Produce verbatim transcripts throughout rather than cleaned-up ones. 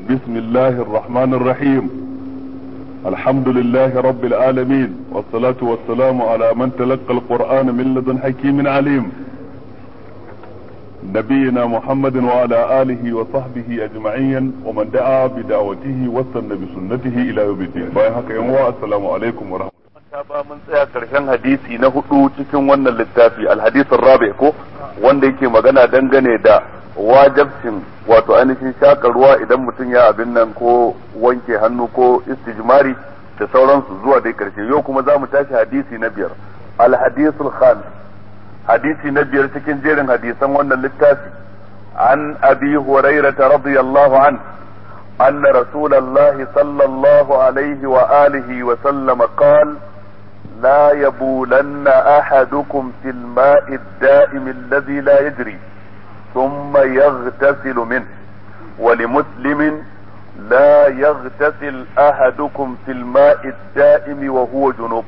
بسم الله الرحمن الرحيم. الحمد لله رب العالمين، والصلاة والسلام على من تلقى القرآن من لدن حكيم عليم، نبينا محمد وعلى آله وصحبه أجمعين، ومن دعا بدعوته واستنى بسنته إلى يوم الدين. السلام عليكم ورحمة الله. mun tsaya karshen hadisi na hudu cikin wannan littafi alhadisin rabi ko wanda yake magana dangane da wajibcin wato ainihin shaka ruwa idan mutum ya abin nan ko wanke hannu ko istijmari da sauransu zuwa dai karshe. Yau kuma za mu tashi hadisi na biyar, alhadisul khamis, hadisi na biyar cikin jerin hadisan wannan littafi. An abi hurairah radiyallahu an anna rasulullahi sallallahu alaihi wa alihi wa sallam qala لا يبولن أحدكم في الماء الدائم الذي لا يجري ثم يغتسل منه. ولمسلم لا يغتسل أحدكم في الماء الدائم وهو جنوب.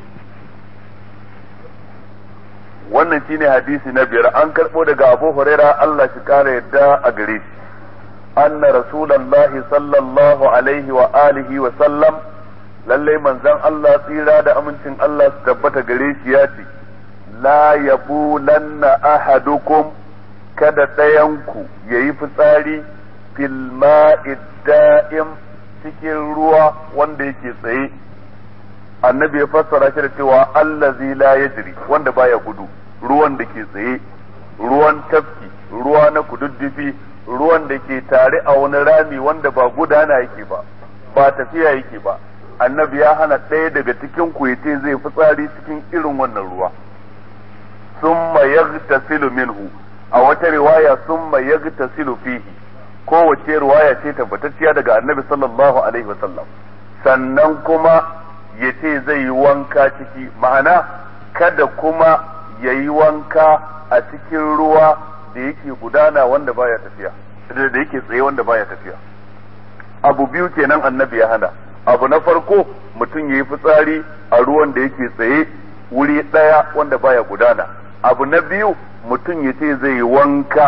wannan shine hadisi na biyar, an karɓo daga Abu Huraira Allah shi kare yadda a gare shi, anna rasulullahi sallallahu alaihi wa alihi wa sallam, lallai manzon Allah tsira da amincin Allah su tabbata gare shi ya ce, la yabulanna ahadukum, kada ɗayanku yayi fitsari fil ma'i da'im, cikin ruwa wanda yake tsaye. Annabi ya fassara shi da cewa allazi la yajri, wanda baya gudu, ruwan da ke tsaye, ruwan tafki, ruwa na kududdufi, ruwan da ke tare a wani rami wanda ba gudana yake ba, ba tafiya yake ba. Annabi ya hana ɗaya daga cikin ku yace zai fitsari cikin irin wannan ruwa. Summa yaghtasilu minhu, a wata riwaya summa yaghtasilu fihi, kowace riwaya ce tabbatacciya daga Annabi sallallahu alaihi wasallam. Sannan kuma yace zai yi wanka ciki, ma'ana kada kuma yayi wanka a cikin ruwa da yake gudana wanda baya tafiya, da yake tsaye wanda baya tafiya. Abu biyu kenan Annabi ya hana. Abu na farko, mutum ya yi fitsari a ruwan da yake tsaye wuri ɗaya wanda baya gudana. Abu na biyu, mutum ya ce zai wanka.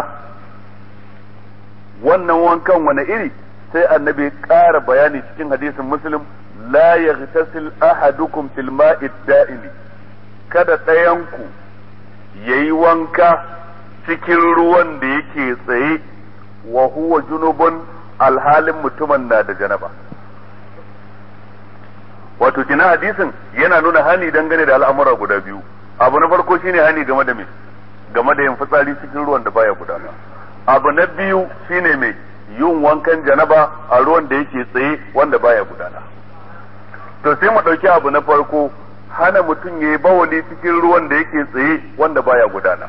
Wannan wankan wani iri? Sai Annabi ya ƙara bayani cikin hadisin Muslim, la yaghtasil ahadukum fil ma'i da'imi, kada ɗayanku yayi wanka cikin ruwan da yake tsaye wa huwa junubun, alhalin mutumin na da janaba. Wato kina hadisin yana nuna hani dangane da al'amura guda biyu. Abu na farko shine hani game da me game da yin fitsari cikin ruwan da baya gudana. Abu na biyu shine me yin wankan janaba a ruwan da yake tsaye wanda baya gudana. To sai mu dauki abu na farko, hana mutum yayi bawali cikin ruwan da yake tsaye wanda baya gudana.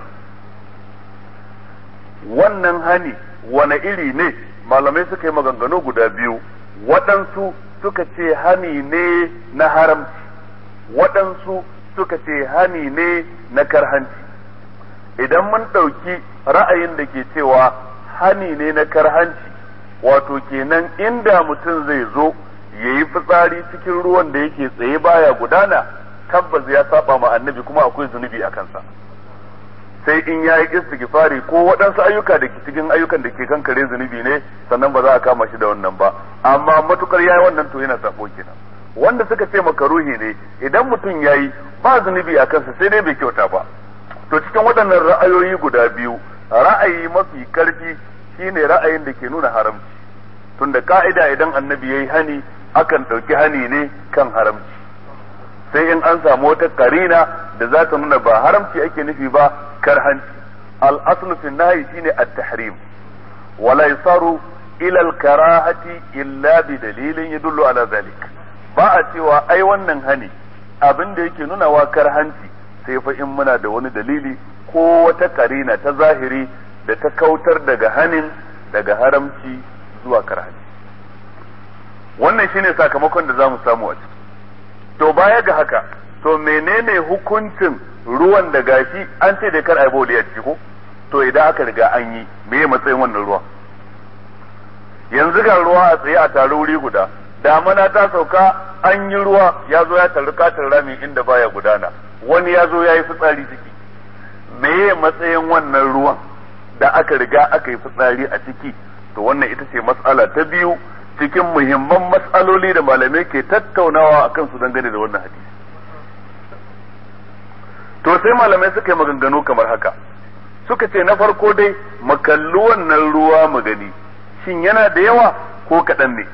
Wannan hani wani iri ne? Malamai suka yi maganganu guda biyu. Waɗansu suka ce hani ne na haramci, waɗansu suka ce hani ne na karhanci. Idan mun ɗauki ra'ayin da ke cewa hani ne na karhanci, wato kenan inda mutum zai zo ya yi fitsari cikin ruwan da yake tsaye baya gudana, tabbas ya saba ma Annabi kuma akwai zunubi a kansa. Sai in ya yi istighfari ko waɗansu ayyuka da ke cikin ayyukan da ke kankare zunubi ne, sannan ba za a kama shi da wannan ba. Amma matukar yayi wannan to yana sako kenan. Wanda suka ce makaruhi ne, idan mutum yayi ba zunubi a kansa sai dai bai kyauta ba. To cikin waɗannan ra'ayoyi guda biyu, ra'ayi mafi karfi shine ra'ayin da ke nuna haramci. Tunda ka'ida idan Annabi yayi hani, akan ɗauki hani ne kan haramci. Sai in an samu wata karina da za ta nuna ba haramci ake nufi ba, karhanci. Al-aslu fi nahyi shine at-tahrim, wala yasaru ila al-karahati illa bi dalilin yadullu ala zalik. Ba a cewa ai wannan hani abin da yake nuna wa karhanci sai fa in muna da wani dalili ko wata karina ta zahiri da ta kautar daga hanin daga haramci zuwa karhanci. Wannan shine sakamakon da zamu samu a ciki. To baya ga haka, to menene hukuncin ruwan da gashi an ce da kar ai bawli a ciki ko? To idan aka riga an yi, meye matsayin wannan ruwa? Yanzu ga ruwa a tsaye a tare wuri guda, damana ta sauka, an yi ruwa ya zo ya taru katin rami inda baya gudana, wani ya zo ya yi fitsari ciki. Meye matsayin wannan ruwan da aka riga aka yi fitsari a ciki? To wannan ita ce mas'ala ta biyu cikin muhimman matsaloli da malamai ke tattaunawa akan su dangane da wannan hadisi. To sai malamai suka yi maganganu kamar haka, suka ce na farko dai mu kalli wannan ruwa mu gani shin yana da yawa ko kaɗan ne,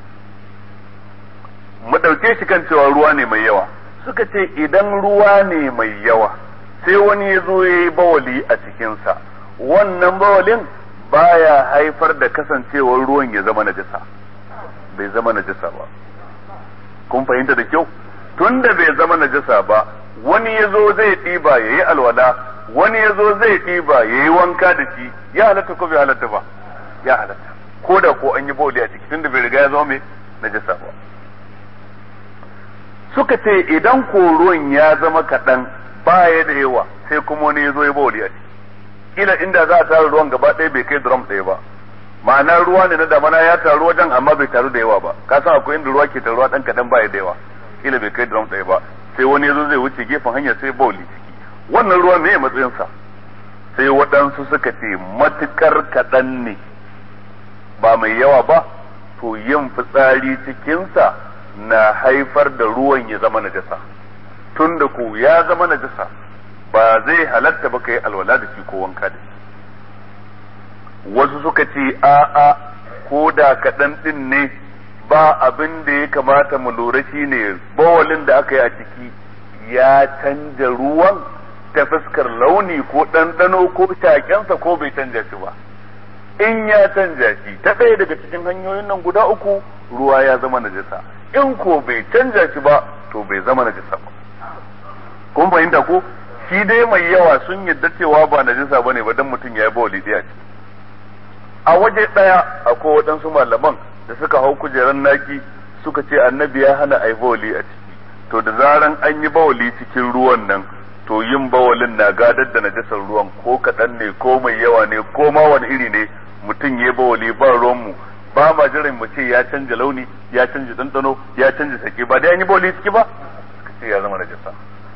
mu ɗauke shi kan cewa ruwa ne mai yawa. Suka ce idan ruwa ne mai yawa sai wani ya zo ya yi bawali a cikinsa, wannan bawalin baya haifar da kasancewar ruwan ya zama najasa, bai zama najasa ba. Kun fahimta da kyau? Tunda bai zama najasa ba, wani ya zo zai ɗiba ya yi alwala, wani ya zo zai ɗiba ya yi wanka da shi, ya halatta ko bai halatta ba? Ya halatta, ko da ko an yi bawali a ciki, tunda bai riga ya zama mai najasa ba. Suka ce idan ko ruwan ya zama kaɗan baya da yawa sai kuma wani ya zo ya bawali a ciki, kila inda za a tara ruwan gaba ɗaya bai kai drum ɗaya ba, ma'ana ruwa ne na damana ya taru wajen amma bai taru da yawa ba, ka san akwai inda ruwa ke taruwa ɗan kaɗan baya da yawa, kila bai kai drum ɗaya ba, sai wani ya zo zai wuce gefen hanya sai bawali ciki, wannan ruwa me matsayinsa? Sai waɗansu suka ce matukar kaɗan ne ba mai yawa ba, to yin fitsari cikinsa na haifar da ruwan ya zama najasa, tunda ko ya zama najasa ba zai halatta ba kai alwala da shi ko wanka da shi. Wasu suka ce a'a, ko da kaɗan ɗin ne ba abin da ya kamata mu lura shi ne bawalin da aka yi a ciki ya canja ruwan ta fuskar launi ko ɗanɗano ko shaƙensa ko bai canja shi ba. In ya canja shi ta ɗaya daga cikin hanyoyin nan guda uku, ruwa ya zama najasa. In ko bai canja shi ba, to bai zama najasa ba. Kun fahimta ko? Shi dai mai yawa sun yadda cewa ba najasa bane ba dan mutum ya yi bawali ɗaya ce. A waje ɗaya akwai waɗansu malaman da suka hau kujeran naki suka ce annabi ya hana a yi bawali a ciki. To da zaran an yi bawali cikin ruwan nan, to yin bawalin na gadar da najasar ruwan, ko kaɗan ne ko mai yawa ne ko ma wani iri ne, mutum ya yi bawali ba ruwanmu, ba ma jiran mu ce ya canja launi, ya canja ɗanɗano, ya canja sake, ba dai an yi bawali ciki ba, suka ce ya zama najasa.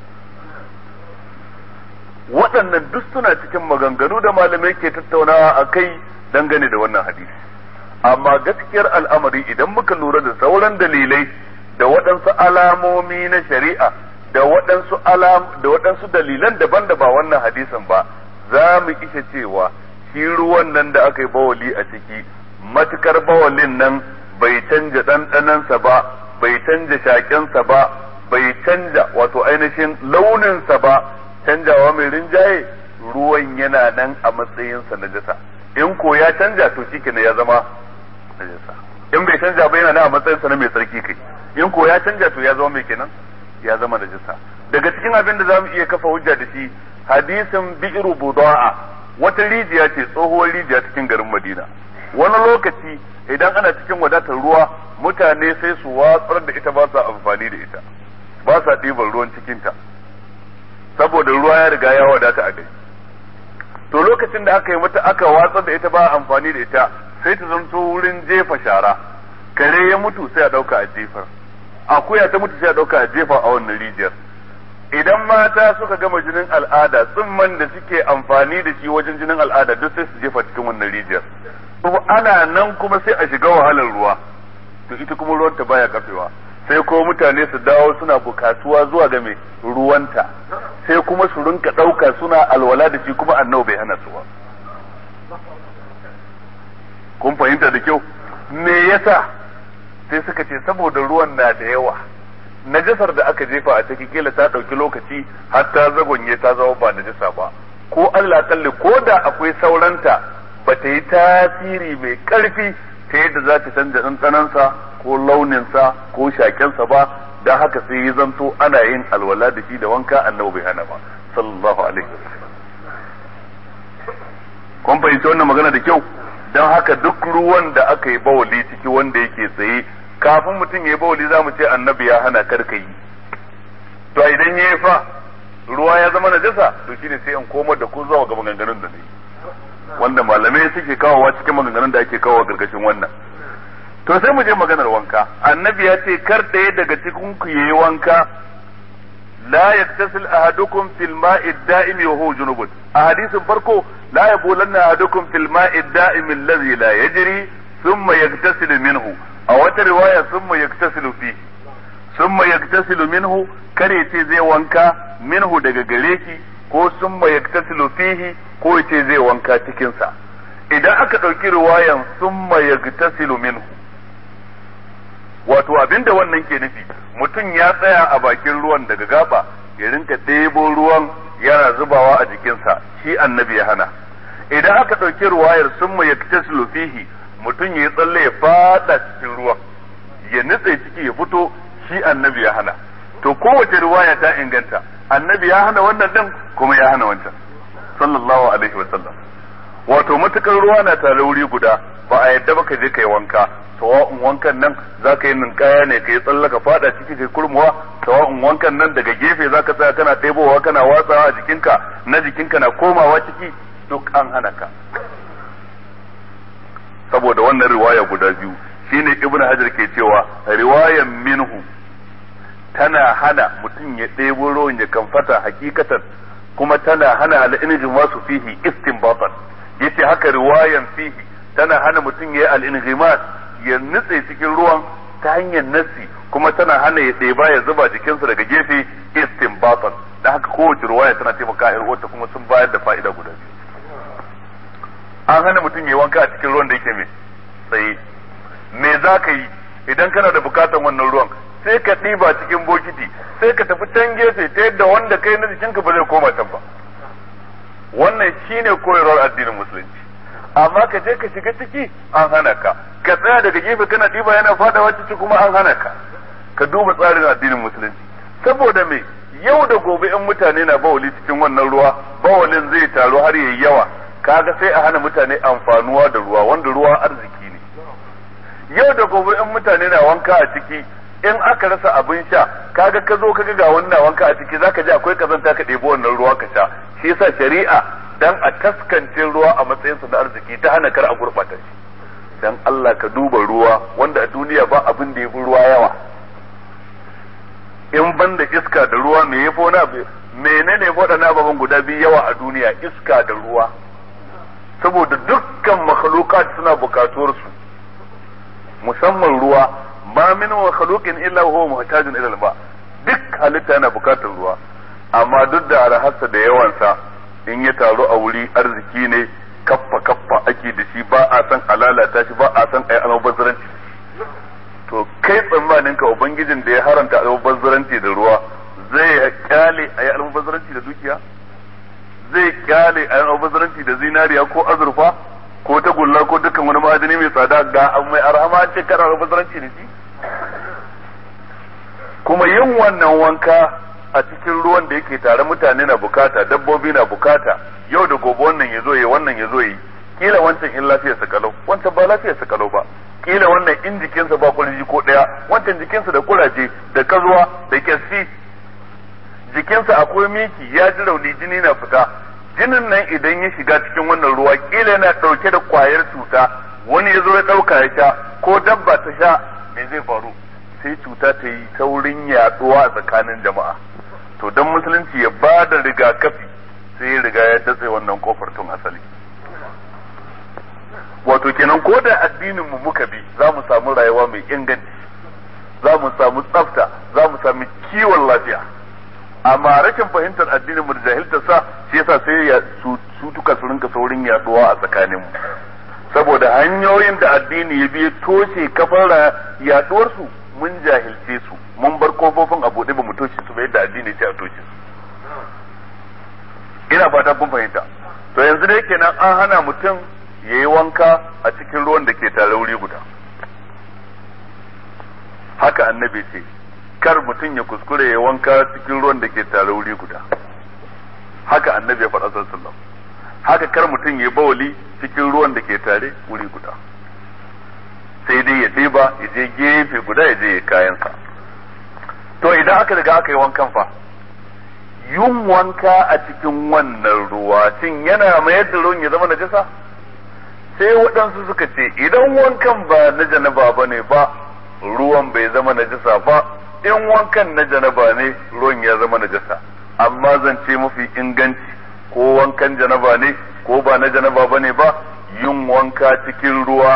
Waɗannan duk suna cikin maganganu da malamai ke tattaunawa a kai dangane da wannan hadisi. Amma gaskiyar al'amari idan muka lura da sauran dalilai da waɗansu alamomi na shari'a da waɗansu alam da waɗansu dalilan daban da ba wannan hadisin ba, za mu ishe cewa shi ruwan nan da aka yi bawali a ciki, matukar bawalin nan bai canja ɗanɗanansa ba, bai canja shaƙensa ba, bai canja wato ainihin launinsa ba, canjawa mai rinjaye, ruwan yana nan a matsayinsa najasa. In ko ya canja to shikenan ya zama najasa. In bai canja ba yana nan a matsayinsa na mai tsarki kai. In ko ya canja to ya zama mai kenan? Ya zama najasa. Daga cikin abin da zamu iya kafa hujja da shi, hadisin bi'ru buda'a, wata rijiya ce, tsohuwar rijiya cikin garin Madina. Wani lokaci idan ana cikin wadatar ruwa, mutane sai su watsar da ita, ba sa amfani da ita, ba sa ɗiban ruwan cikinta, saboda ruwa ya riga ya wadata a gari. To lokacin da aka yi mata aka watsar da ita ba amfani da ita, sai ta zanto wurin jefa shara, kare ya mutu sai a ɗauka a jefar, akuya ta mutu sai a ɗauka a jefa a wannan rijiyar. Idan mata suka gama jinin al'ada, tsumman da suke amfani da shi wajen jinin al'ada duk sai su jefa cikin wannan rijiyar. To ana nan kuma sai a shiga wahalar ruwa, to ita kuma ruwanta baya kafewa, sai ko mutane su dawo suna bukatuwa zuwa ga mai ruwanta, sai kuma su rinka ɗauka suna alwala da shi, kuma annabi bai hana su ba. Kun fahimta da kyau? Me yasa? Sai suka ce saboda ruwan na da yawa, najasar da aka jefa a ciki kila ta ɗauki lokaci har ta zagonye ta zama ba najasa ba, ko Allah kalli ko da akwai sauranta ba ta yi tasiri mai ƙarfi ta yadda za ta canza ɗanɗanansa ko launinsa ko shakensa ba, don haka sai yi zanto ana yin alwala da shi da wanka, annabi bai hana ba sallallahu alaihi wasallam. Kun fahimci wannan magana da kyau? Don haka duk ruwan da aka yi bawali ciki wanda yake tsaye, kafin mutum ya yi bawali za mu ce annabi ya hana karka yi. To idan ya yi fa ruwa ya zama najasa, to shine sai in komar da ku zuwa ga maganganun da ne, wanda malamai suke kawowa cikin maganganun da ake kawowa gargashin wannan. To sai mu je maganar wanka. Annabi ya ce kar ɗaya daga cikin ku yayi wanka, la yaktasil ahadukum fil ma'i da'imi wa huwa junubun. A hadisin farko, la yabulanna ahadukum fil ma'i da'imi alladhi la yajri thumma yaktasil minhu. wata riwaya summa yaktasilu fihi summa yaktasilu minhu kare ce zai wanka minhu daga gare shi ko summa yaktasilu fihi ko ce zai wanka cikin sa idan aka dauki riwayan summa yaktasilu minhu wato abinda wannan ke nufi mutum ya tsaya a bakin ruwan daga gaba ya rinka ɗebo ruwan yana zubawa a jikinsa shi annabi ya hana idan aka ɗauki ruwayar summa yaktasilu fihi mutum ya tsalle ya fada cikin ruwan ya nutse ciki ya fito shi annabi ya hana to kowace riwaya ta inganta annabi ya hana wannan din kuma ya hana wancan sallallahu alaihi wa sallam wato matukar ruwa na tare wuri guda ba a yadda ba ka je kai wanka sawa'un wankan nan zaka yi ninkaya ne kai tsallaka fada ciki kai kurmuwa sawa'un wankan nan daga gefe zaka tsaya kana ɗebowa kana watsawa a jikinka na jikinka na komawa ciki duk an hana ka saboda wannan riwaya guda biyu shine ibnu hajar ke cewa riwayan minhu tana hana mutum ya ɗebo ruwan ya kamfata hakikatan kuma tana hana al-injim wasu fihi istinbatan yace haka riwayan fihi tana hana mutum ya yi al-injimat ya nutse cikin ruwan ta hanyar nassi kuma tana hana ya ɗeba ya zuba jikinsa daga gefe istinbatan da haka kowace riwaya tana taimaka a wata kuma sun bayar da fa'ida guda biyu an hana mutum ya wanka a cikin ruwan da yake mai tsaye me za ka yi idan kana da bukatan wannan ruwan sai ka ɗiba cikin bokiti sai ka tafi can gefe ta yadda wanda kai na jikinka ba zai koma can ba wannan shine koyarwar addinin musulunci amma ka je ka shiga ciki an hana ka ka tsaya daga gefe kana ɗiba yana fadawa ciki kuma an hana ka ka duba tsarin addinin musulunci saboda me yau da gobe in mutane na bawali cikin wannan ruwa bawalin zai taru har yayi yawa kaga sai a hana mutane amfanuwa da ruwa wanda ruwa arziki ne yau da gobe in mutane na wanka a ciki in aka rasa abin sha kaga ka zo kaga ga wannan wanka a ciki zaka ji akwai kazanta ka ɗebi wannan ruwa ka sha shi yasa shari'a dan a taskance ruwa a matsayin sa na arziki ta hana kar a gurbata shi dan Allah ka duba ruwa wanda a duniya ba abin da yafi ruwa yawa in banda iska da ruwa me yafi wani abu menene waɗannan ababen guda biyu yawa a duniya iska da ruwa saboda dukkan makhlukat suna bukatuwar su musamman ruwa ma min makhluqin illa huwa muhtajun ila al-ma duk halitta yana bukatar ruwa amma duk da arhasa da yawansa in ya taru a wuri arziki ne kaffa kaffa ake da shi ba a san alalata shi ba a san ayi almubazzaranci to kai tsammanin ka ubangijin da ya haranta almubazzaranci da ruwa zai kyale ayi almubazzaranci da dukiya zai kyale ayi almubazzaranci da zinariya ko azurfa ko tagulla ko dukkan wani ma'adini mai tsada ga an mai arhama ce kana almubazzaranci ne shi kuma yin wannan wanka a cikin ruwan da yake tare mutane na bukata dabbobi na bukata yau da gobe wannan yazo yi wannan yazo yi kila wancan in lafiyar sa kalau wancan ba lafiyar sa kalau ba kila wannan in jikinsa ba kurji ko daya wancan jikinsa da kuraje da kazuwa da kyasfi jikinsa akwai miki ya ji rauni jini na fita jinin nan idan ya shiga cikin wannan ruwa kila yana dauke da kwayar cuta wani yazo ya dauka ya sha ko dabba ta sha me zai faru sai cuta ta yi saurin yaduwa a tsakanin jama'a to dan musulunci ya ba da rigakafi sai ya riga ya datse wannan kofar tun asali wato kenan ko da addinin mu muka bi za mu samu rayuwa mai inganci za mu samu tsafta za mu samu kiwon lafiya amma rashin fahimtar addinin mu da jahiltar sa shi yasa sai ya cutuka su rinka saurin yaduwa a tsakanin mu saboda hanyoyin da addini ya bi toshe kafar yaduwar su mun jahilce su mun bar kofofin a buɗe ba mu toshe su ba yadda addini sai a toshe su ina fata kun fahimta to yanzu dai kenan an hana mutum yayi wanka a cikin ruwan da ke tare wuri guda haka annabi ce kar mutum ya kuskure ya wanka cikin ruwan da ke tare wuri guda haka annabi ya faɗa sallallahu alaihi wasallam haka kar mutum ya bawali cikin ruwan da ke tare wuri guda sai dai ya ɗiba ya je gefe guda ya je ya kayansa to idan aka riga aka yi wankan fa yin wanka a cikin wannan ruwa shin yana mayar da ruwan ya zama najasa sai waɗansu suka ce idan wankan ba na janaba ba ne ba ruwan bai zama najasa ba in wankan na janaba ne ruwan ya zama najasa amma zance mafi inganci ko wankan janaba ne ko ba na janaba ba ne ba yin wanka cikin ruwa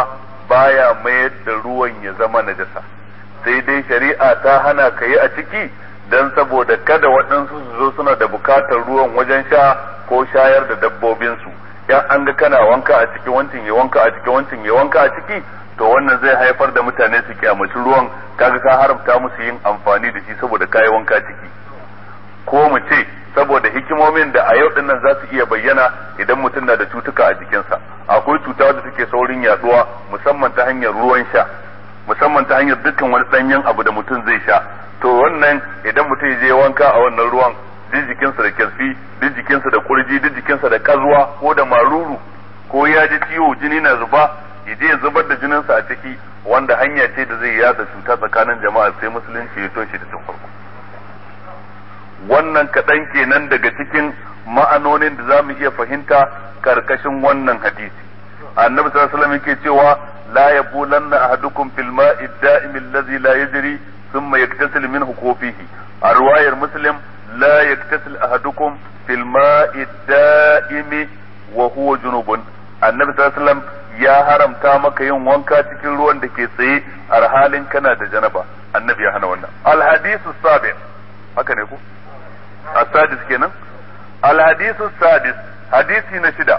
baya mayar da ruwan ya zama najasa, sai dai shari'a ta hana ka yi a ciki dan saboda kada waɗansu su zo suna da bukatar ruwan wajen sha ko shayar da dabbobinsu. Ya an ga kana wanka a ciki, wancin ya wanka a ciki, wancin ya wanka a ciki, to wannan zai haifar da mutane su kyamaci ruwan, kaga ka haramta musu yin amfani da shi saboda kayi wanka ciki. Ko mu ce saboda hikimomin da a yau dinnan za su iya bayyana idan mutum na da cutuka a jikinsa. Akwai cuta wadda take saurin yaduwa musamman ta hanyar ruwan sha, musamman ta hanyar dukkan wani danyen abu da mutum zai sha. To wannan idan mutum ya je wanka a wannan ruwan, duk jikinsa da kyasfi, duk jikinsa da kurji, duk jikinsa da kazuwa ko da maruru, ko ya ji ciwo jini na zuba, ya je ya zubar da jininsa a ciki, wanda hanya ce da zai yada cuta tsakanin jama'a, sai musulunci ya toshe da tun farko. Wannan kaɗan kenan daga cikin ma'anonin da za mu iya fahimta karkashin wannan hadisi. Annabi sallallahu alaihi wasallam yake cewa la yabulanna ahadukum fil ma'i da'im allazi la yajri thumma yaktasil minhu kofihi. A riwayar Muslim la yaktasil ahadukum fil ma'i da'im wa huwa junubun. Annabi sallallahu alaihi wasallam ya haramta maka yin wanka cikin ruwan da ke tsaye a halin kana da janaba. Annabi ya hana wannan. Al hadisu sabi, haka ne ko? السادس كنا الحديث السادس حديث نشدة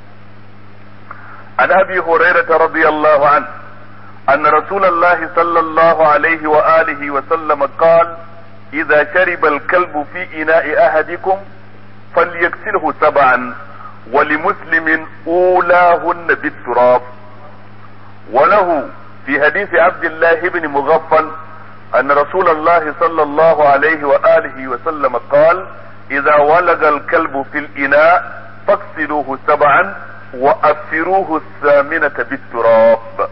عن أبي هريرة رضي الله عنه أن رسول الله صلى الله عليه وآله وسلم قال إذا شرب الكلب في إناء أحدكم فليغسله سبعا ولمسلم أولاهن بالتراب. وله في حديث عبد الله بن مغفل أن رسول الله صلى الله عليه وآله وسلم قال إذا ولغ الكلب في الإناء فاغسلوه سبعا وأفروه الثامنة بالتراب.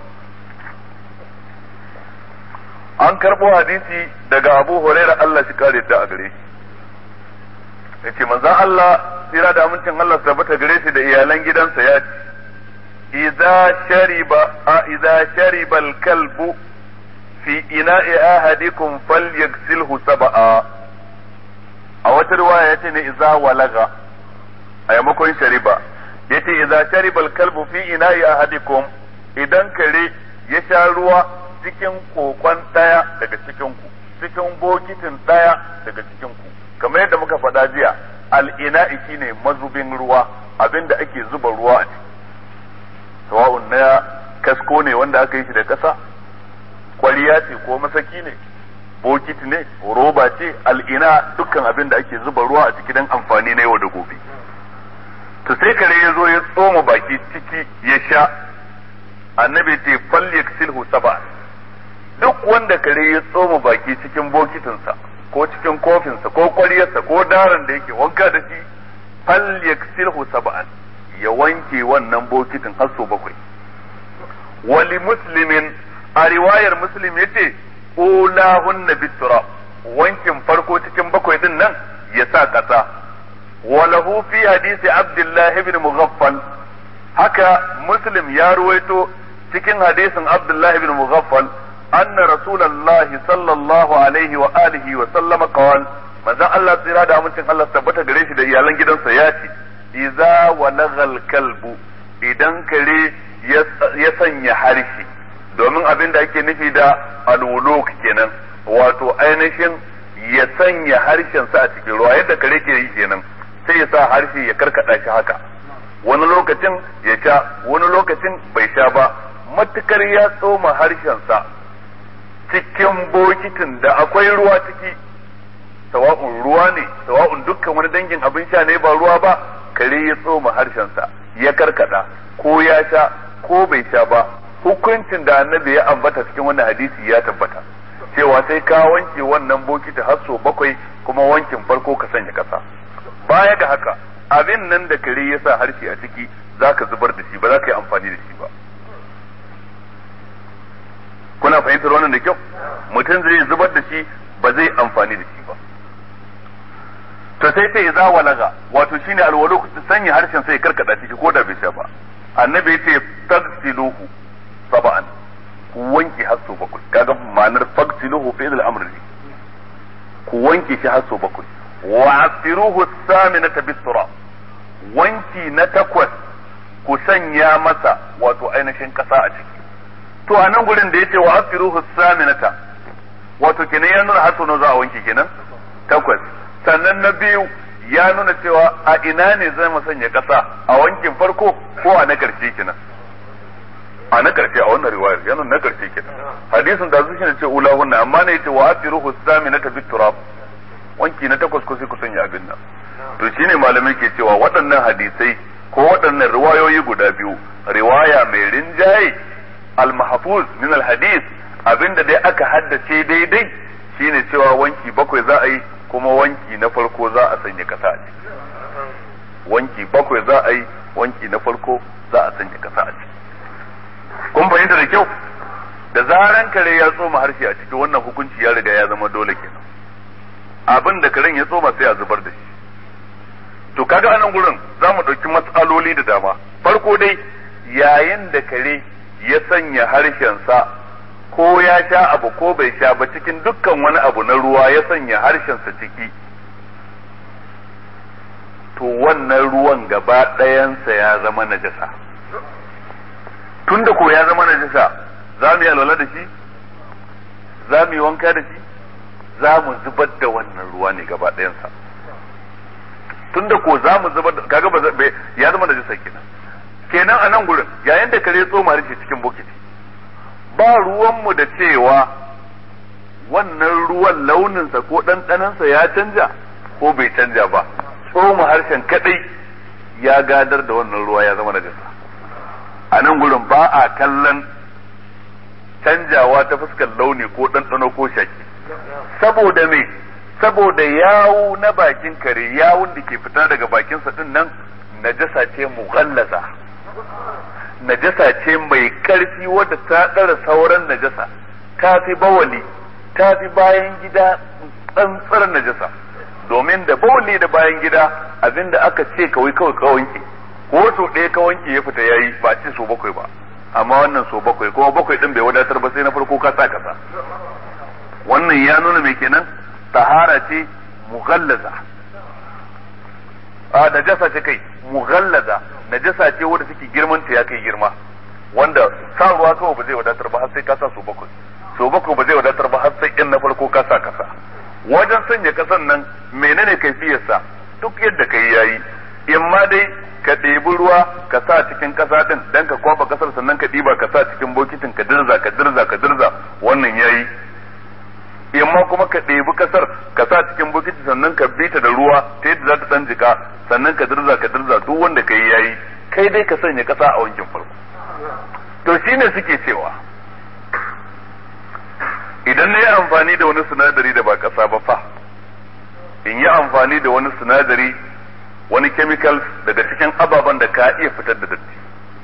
an karbo hadisi daga Abu Huraira Allah shi kare da a gare shi yace manzon Allah tsira da amincin Allah tabbata gare shi da iyalan gidansa ya ce idza shariba idza shariba al-kalbu fi ina'i ahadikum falyaghsilhu sab'a. A wata riwaya yace ne idza walaga, a yamakon shariba yace idza shariba al-kalbu fi ina'i ahadikum, idan kare ya sha ruwa cikin kokon daya daga cikin ku, cikin bokitin daya daga cikin ku, kamar yadda muka faɗa jiya, al-ina'i shine mazubin ruwa, abinda ake zuba ruwa a ciki, sawa'un na kasko ne wanda aka yi shi da ƙasa, kwariya ce ko masaki ne, bokiti ne, roba ce, al'ina, dukkan abin da ake zuba ruwa a ciki don amfani na yau da gobe. To sai kare ya zo ya tsoma baki ciki ya sha, annabi ce falyaksilhu sab'a. Duk wanda kare ya tsoma baki cikin bokitinsa ko cikin kofinsa ko kwariyarsa ko daren da yake wanka da shi, falyaksilhu sab'an, ya wanke wannan bokitin har sau bakwai. Wali muslimin, a riwayar Muslim yace ulahunna bitura, wankin farko cikin bakwai din nan ya sa kasa. Walahu fi hadisi Abdullah ibn Mughaffal, haka Muslim ya ruwaito cikin hadisin Abdullah ibn Mughaffal anna Rasulullah sallallahu alaihi wa alihi wa sallama qala, manzon Allah tsira da amincin Allah tabbata gare shi da iyalan gidansa ya ce idza walaghal kalbu, idan kare ya sanya harshe, domin abin da ake nufi da alwuluk kenan, wato ainihin ya sanya harshensa a cikin ruwa, yadda kare ke yi kenan, sai ya sa harshe ya karkada shi haka, wani lokacin ya sha, wani lokacin bai sha ba, matukar ya tsoma harshensa cikin bokitin da akwai ruwa ciki, sawa'un ruwa ne, sawa'un dukkan wani dangin abin sha ne ba ruwa ba, kare ya tsoma harshensa ya karkada ko ya sha ko bai sha ba, hukuncin da annabi ya ambata cikin wannan hadisi ya tabbata cewa sai ka wanke wannan bokiti har so bakwai, kuma wankin farko ka sanya kasa. Baya ga haka, abin nan da kare ya sa harshe a ciki zaka zubar da shi, ba za ka yi amfani da shi ba. Kuna fahimtar wannan da kyau? Mutum zai zubar da shi, ba zai amfani da shi ba. To sai ta iza walaga, wato shine alwalu, sanya harshen sai karkada ciki ko da bai sha ba. Annabi ya ce tagsiluhu saba'an, ku wanke har sau bakwai, kaga ma'anar fagsiluhu fi al-amr ne, ku wanke shi har sau bakwai. Wa asiruhu saminata bis-turab, wanki na takwas ku sanya masa wato ainihin kasa a ciki. to a nan gurin da yace wa afiruhu saminata wato kenan ya nuna har sau za a wanke kenan takwas. Sannan na biyu ya nuna cewa a ina ne zai mu sanya kasa, a wankin farko ko a na karshe kenan, a na karshe a wannan riwayar ya nuna na karshe kenan. Hadisin da zuci ne ce ulahunna, amma ne yace wa afiruhu saminata bit turab, wanki na takwas ko sai ku sanya abin nan. To shine malamai ke cewa waɗannan hadisai ko waɗannan riwayoyi guda biyu, riwaya mai rinjaye al-mahfuz min al-hadith, abinda dai aka haddace daidai shine cewa wanki bakwai za a yi, kuma wanki na farko za a sanya kasa a ciki. Wanki bakwai za a yi, wanki na farko za a sanya kasa a ciki. Kun fahimta da kyau? Da zaran kare ya tsoma harshe a ciki, wannan hukunci ya riga ya zama dole kenan. Abin da karen ya tsoma sai a zubar da shi. To kaga anan gurin za mu ɗauki matsaloli da dama. Farko dai yayin da kare ya sanya harshensa ko ya sha abu ko bai sha ba cikin dukkan wani abu na ruwa ya sanya harshensa ciki, to wannan ruwan gaba ɗayansa ya zama najasa. Tunda ko ya zama najasa, za mu yi alwala da shi, za mu yi wanka da shi, za mu zubar da wannan ruwa ne gaba ɗayansa. Tunda ko za mu zubar da, kaga ba ya zama najasa kenan. Kenan a nan gurin yayin da kare tsoma harshe cikin bokiti, ba ruwanmu da cewa wannan ruwan launinsa ko ɗanɗanansa ya canja ko bai canja ba, tsoma harshen kadai ya gadar da wannan ruwa ya zama najasa. A nan gurin ba a kallon canjawa ta fuskar launi ko ɗanɗano ko shaki. Saboda me? Saboda yawu na bakin kare, yawun da ke fita daga bakinsa din nan najasa ce mughallaza, najasa ce mai karfi wadda ta ɗara sauran najasa, ta fi bawali, ta fi bayan gida tsantsar najasa. Domin da bawali da bayan gida abinda aka ce kawai kawai ka wanke, ko so ɗaya ka wanke ya fita yayi, ba ce so bakwai ba, amma wannan so bakwai, kuma bakwai din bai wadatar ba sai na farko ka sa kasa. Wannan ya nuna mai kenan tahara ce mughallaza, a najasa ce kai mughallaza, najasa ce wanda take girman ta ya kai girma, wanda sa ruwa kawai ba zai wadatar ba har sai ka sa so bakwai, so bakwai ba zai wadatar ba har sai in na farko ka sa kasa. Wajen sanya kasan nan menene kaifiyarsa? Duk yadda kai yayi, in ma dai ka ɗebi ruwa ka sa cikin kasa din dan ka kwaba kasar, sannan ka ɗiba ka sa cikin bokitin ka dirza ka dirza ka dirza, wannan yayi. Yamma kuma ka ɗebi kasar ka sa cikin bokiti sannan ka bita da ruwa ta yadda za ta ɗan jika, sannan ka dirza ka dirza, duk wanda ka yi yayi, kai dai ka sanya kasa a wankin farko. To shine suke cewa idan na yi amfani da wani sinadari da ba kasa ba fa, in yi amfani da wani sinadari, wani chemicals daga cikin ababen da ka iya fitar da datti,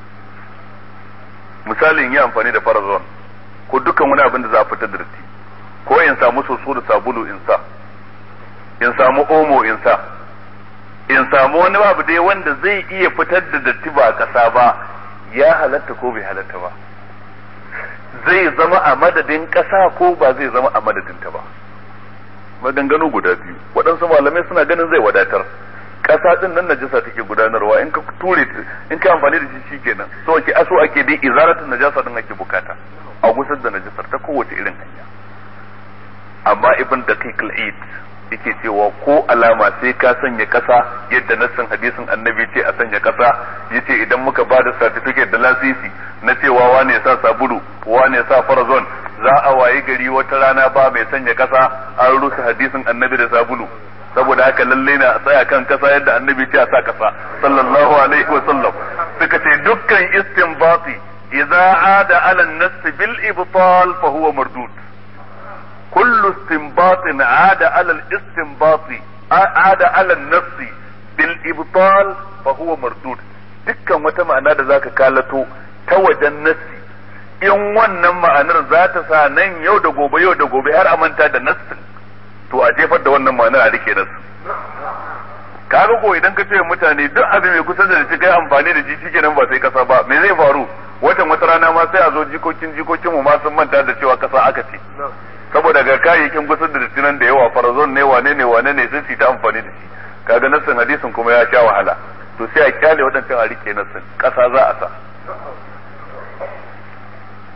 misali in yi amfani da farazon ko dukkan wani abin da za a fitar da datti, ko in samu soso da sabulu in sa, in samu omo in sa, in samu wani babu dai wanda zai iya fitar da datti ba kasa ba, ya halatta ko bai halatta ba? Zai zama a madadin kasa ko ba zai zama a madadin ta ba? Maganganu guda biyu, waɗansu malamai suna ganin zai wadatar. Kasa din nan najasa take gudanarwa, in ka ture in ka amfani da shi shikenan, so ake aso ake dai izaratun najasa din ake bukata, a gusar da najasar ta kowace irin hanya. Amma ibn daqiq al-eid yake cewa ko alama sai ka sanya kasa yadda nassin hadisin annabi ce a sanya kasa, yace idan muka bada certificate da lasisi na cewa wane ya sa sabulu wane ya sa farazon, za a waye gari wata rana ba mai sanya kasa, an rusa hadisin annabi da sabulu. Saboda haka lalle na tsaya kan kasa yadda annabi ce a sa kasa sallallahu alaihi wa sallam. Suka ce dukkan istinbati idza ada ala an-nass bil ibtal fa huwa mardud. كل استنباط عاد على الاستنباط عاد على النص بالابطال فهو مردود. dukkan wata ma'ana da zaka kalato ta wajen nassi, in wannan ma'anar za ta sa nan yau da gobe yau da gobe har a manta da nassin, to a jefar da wannan ma'anar a rike nassi. kaga ko idan ka ce mutane duk abin mai kusa da shi kai amfani da shi shikenan ba sai kasa ba, me zai faru? watan wata rana ma sai a zo jikokin jikokin mu ma sun manta da cewa kasa aka ce, saboda ga kayayyakin gusar da dattinan da yawa, farazon ne wane ne wane ne sai su ta amfani da shi. Kaga nassin hadisin kuma ya sha wahala, to sai a kyale waɗancan a rike nassin, ƙasa za a sa.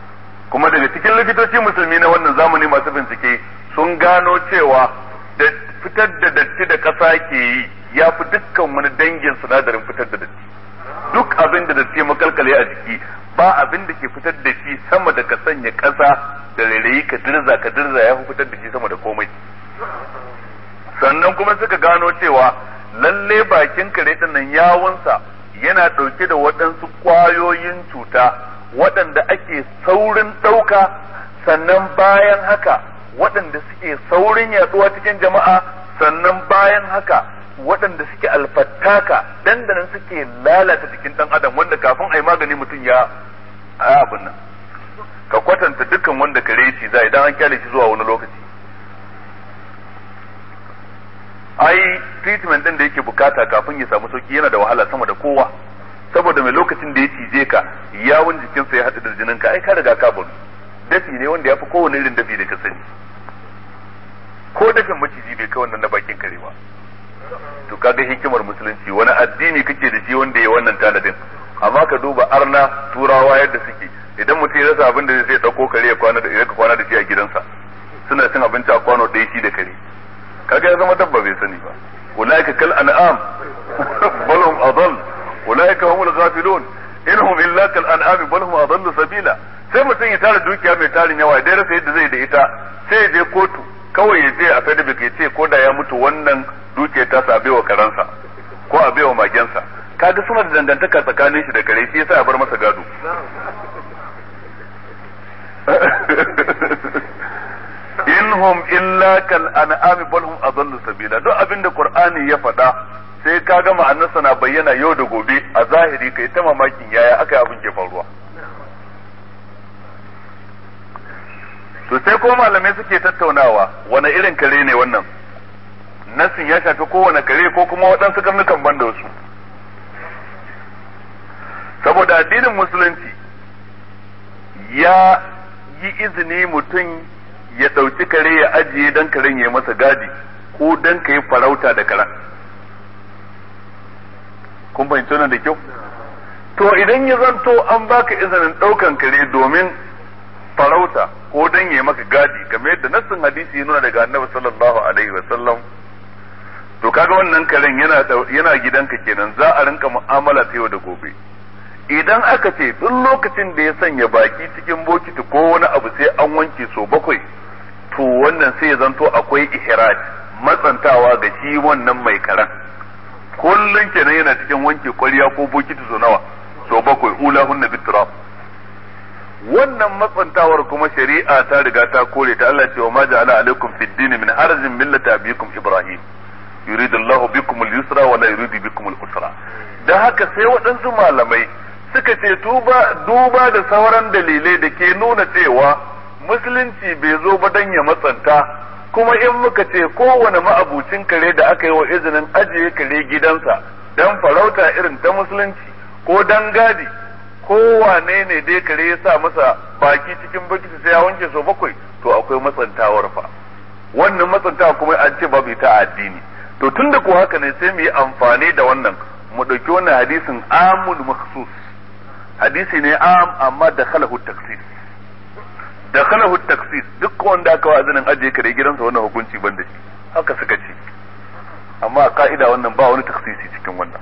kuma daga cikin likitoci musulmi na wannan zamani masu bincike sun gano cewa da fitar da datti da ƙasa ke yi ya fi dukkan wani dangin sinadarin fitar da datti. Duk abin da datti makalkale a jiki ba abin da ke fitar da shi sama da ka sanya ƙasa da rairayi ka dirza ka dirza ya fi fitar da shi sama da komai. Sannan kuma suka gano cewa lalle bakin kare din nan yawunsa yana ɗauke da waɗansu ƙwayoyin cuta waɗanda ake saurin ɗauka, sannan bayan haka waɗanda suke saurin yaduwa cikin jama'a, sannan bayan haka waɗanda suke alfattaka dandanan suke lalata jikin ɗan adam, wanda kafin a yi magani mutum ya abin nan. Ka kwatanta dukkan wanda kare ci za idan an kyale shi zuwa wani lokaci, ai treatment din da yake bukata kafin ya samu sauki yana da wahala sama da kowa, saboda mai lokacin da ya cije ka yawun jikinsa ya haɗu da jinin ka ai ka riga ka bari. Dafi ne wanda ya fi kowane irin dafi da ka sani, ko dafin maciji bai kai wannan na bakin kare ba. To kaga hikimar musulunci, wani addini kake da shi wanda ya wannan tanadin? Amma ka duba arna turawa yadda suke, idan mutum ya rasa abin da zai dauko kare ya kwana da ya kwana da shi a gidansa, suna cin abinci a kwano ɗaya shi da kare. Kaga ya zama dabba bai sani ba. Ulaika kal an'am bal hum adall ulaika humul ghafilun inhum illa kal an'am bal hum adall sabila. Sai mutum ya tara dukiya mai tarin yawa, dai rasa yadda zai da ita, sai ya je kotu kawai ya je a fada bai ce ko da ya mutu wannan dukiyar ta sa wa karansa ko a baiwa magensa. Kaga suna da dangantaka tsakanin shi da kare, shi yasa ya bar masa gado. Inhum illa kal an'ami bal hum adallu sabila. Duk abinda Qur'ani ya faɗa sai ka ga ma'anarsa na bayyana yau da gobe a zahiri, kai ta mamakin yaya aka yi abin ke faruwa. To sai ko malamai suke tattaunawa wani irin kare ne wannan, nasin ya shafi kowane kare ko kuma waɗansu karnukan banda wasu. Saboda addinin musulunci ya yi izini mutum ya ɗauki kare ya ajiye dan karen ya masa gadi ko dan ka yi farauta da karen. Kun fahimci wannan da kyau? To idan ya zanto an baka izinin ɗaukan kare domin farauta ko dan ya maka gadi, kamar yadda nassin hadisi ya nuna daga Annabi sallallahu alaihi wa sallam, to kaga wannan karen yana yana gidanka kenan, za a rinka mu'amala ta yau da gobe. Idan aka ce duk lokacin da ya sanya baki cikin bokiti ko wani abu sai an wanke so bakwai, to wannan sai ya zanto akwai ihraj, matsantawa ga shi wannan mai karen. Kullun kenan yana cikin wanke ƙwarya ko bokiti so nawa? So bakwai, ulahunna biturab. Wannan matsantawar kuma shari'a ta riga ta kore ta. Allah ce wa ma ja'ala alaikum fid din min harajin millata abikum Ibrahim yuridu Allahu bikum al-yusra wa la yuridu bikum al-usra. Da haka sai waɗansu malamai suka ce duba duba da sauran dalilai da ke nuna cewa musulunci bai zo ba dan ya matsanta, kuma in muka ce kowane ma'abucin kare da aka yi wa izinin ajiye kare gidansa dan farauta irin ta musulunci ko dan gadi, kowane ne dai kare ya sa masa baki cikin bokiti sai ya wanke so bakwai, to akwai matsantawar fa. Wannan matsantawa kuma an ce babu ita a addini. To tunda ko haka ne sai mu yi amfani da wannan, mu ɗauki wannan hadisin amul makhsus, hadisi ne am amma da khalahu taksis, da khalahu taksis, duk wanda aka wa izinin ajiye kare gidansa wannan hukunci ban da shi, haka suka ce. Amma a ka'ida wannan ba wani taksisi cikin wannan.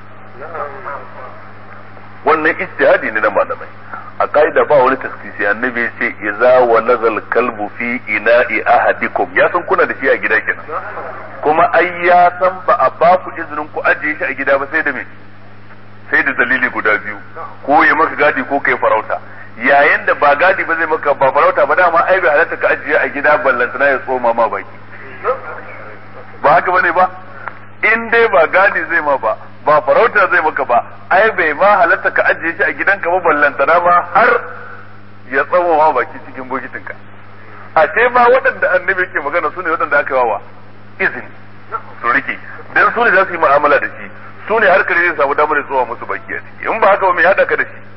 Wannan ijtihadi ne na malamai. A ka'ida ba wani taksisi. Annabi ya ce idza walazal kalbu fi ina'i ahadikum, ya san kuna da shi a gida kenan, kuma ai ya san ba a ba ku izinin ku ajiye shi a gida ba sai da me, sai da dalili guda biyu, ko ya maka gadi ko kai farauta. Yayin da ba gadi ba zai maka ba farauta ba, dama ai bai halatta ka ajiye a gida ballantana ya tsoma ma baki, ba haka bane ba. In dai ba gadi zai ma ba, ba farauta zai maka ba, ai bai ma halatta ka ajiye shi a gidanka ba ballantana ma har ya tsoma ma baki cikin bokitinka. A ce ma waɗanda annabi ke magana su ne waɗanda aka yawa izini su rike, dan su ne za su yi mu'amala da shi, su ne har kare zai samu damar ya tsoma musu baki a ciki. In ba haka ba mai haɗa ka da shi?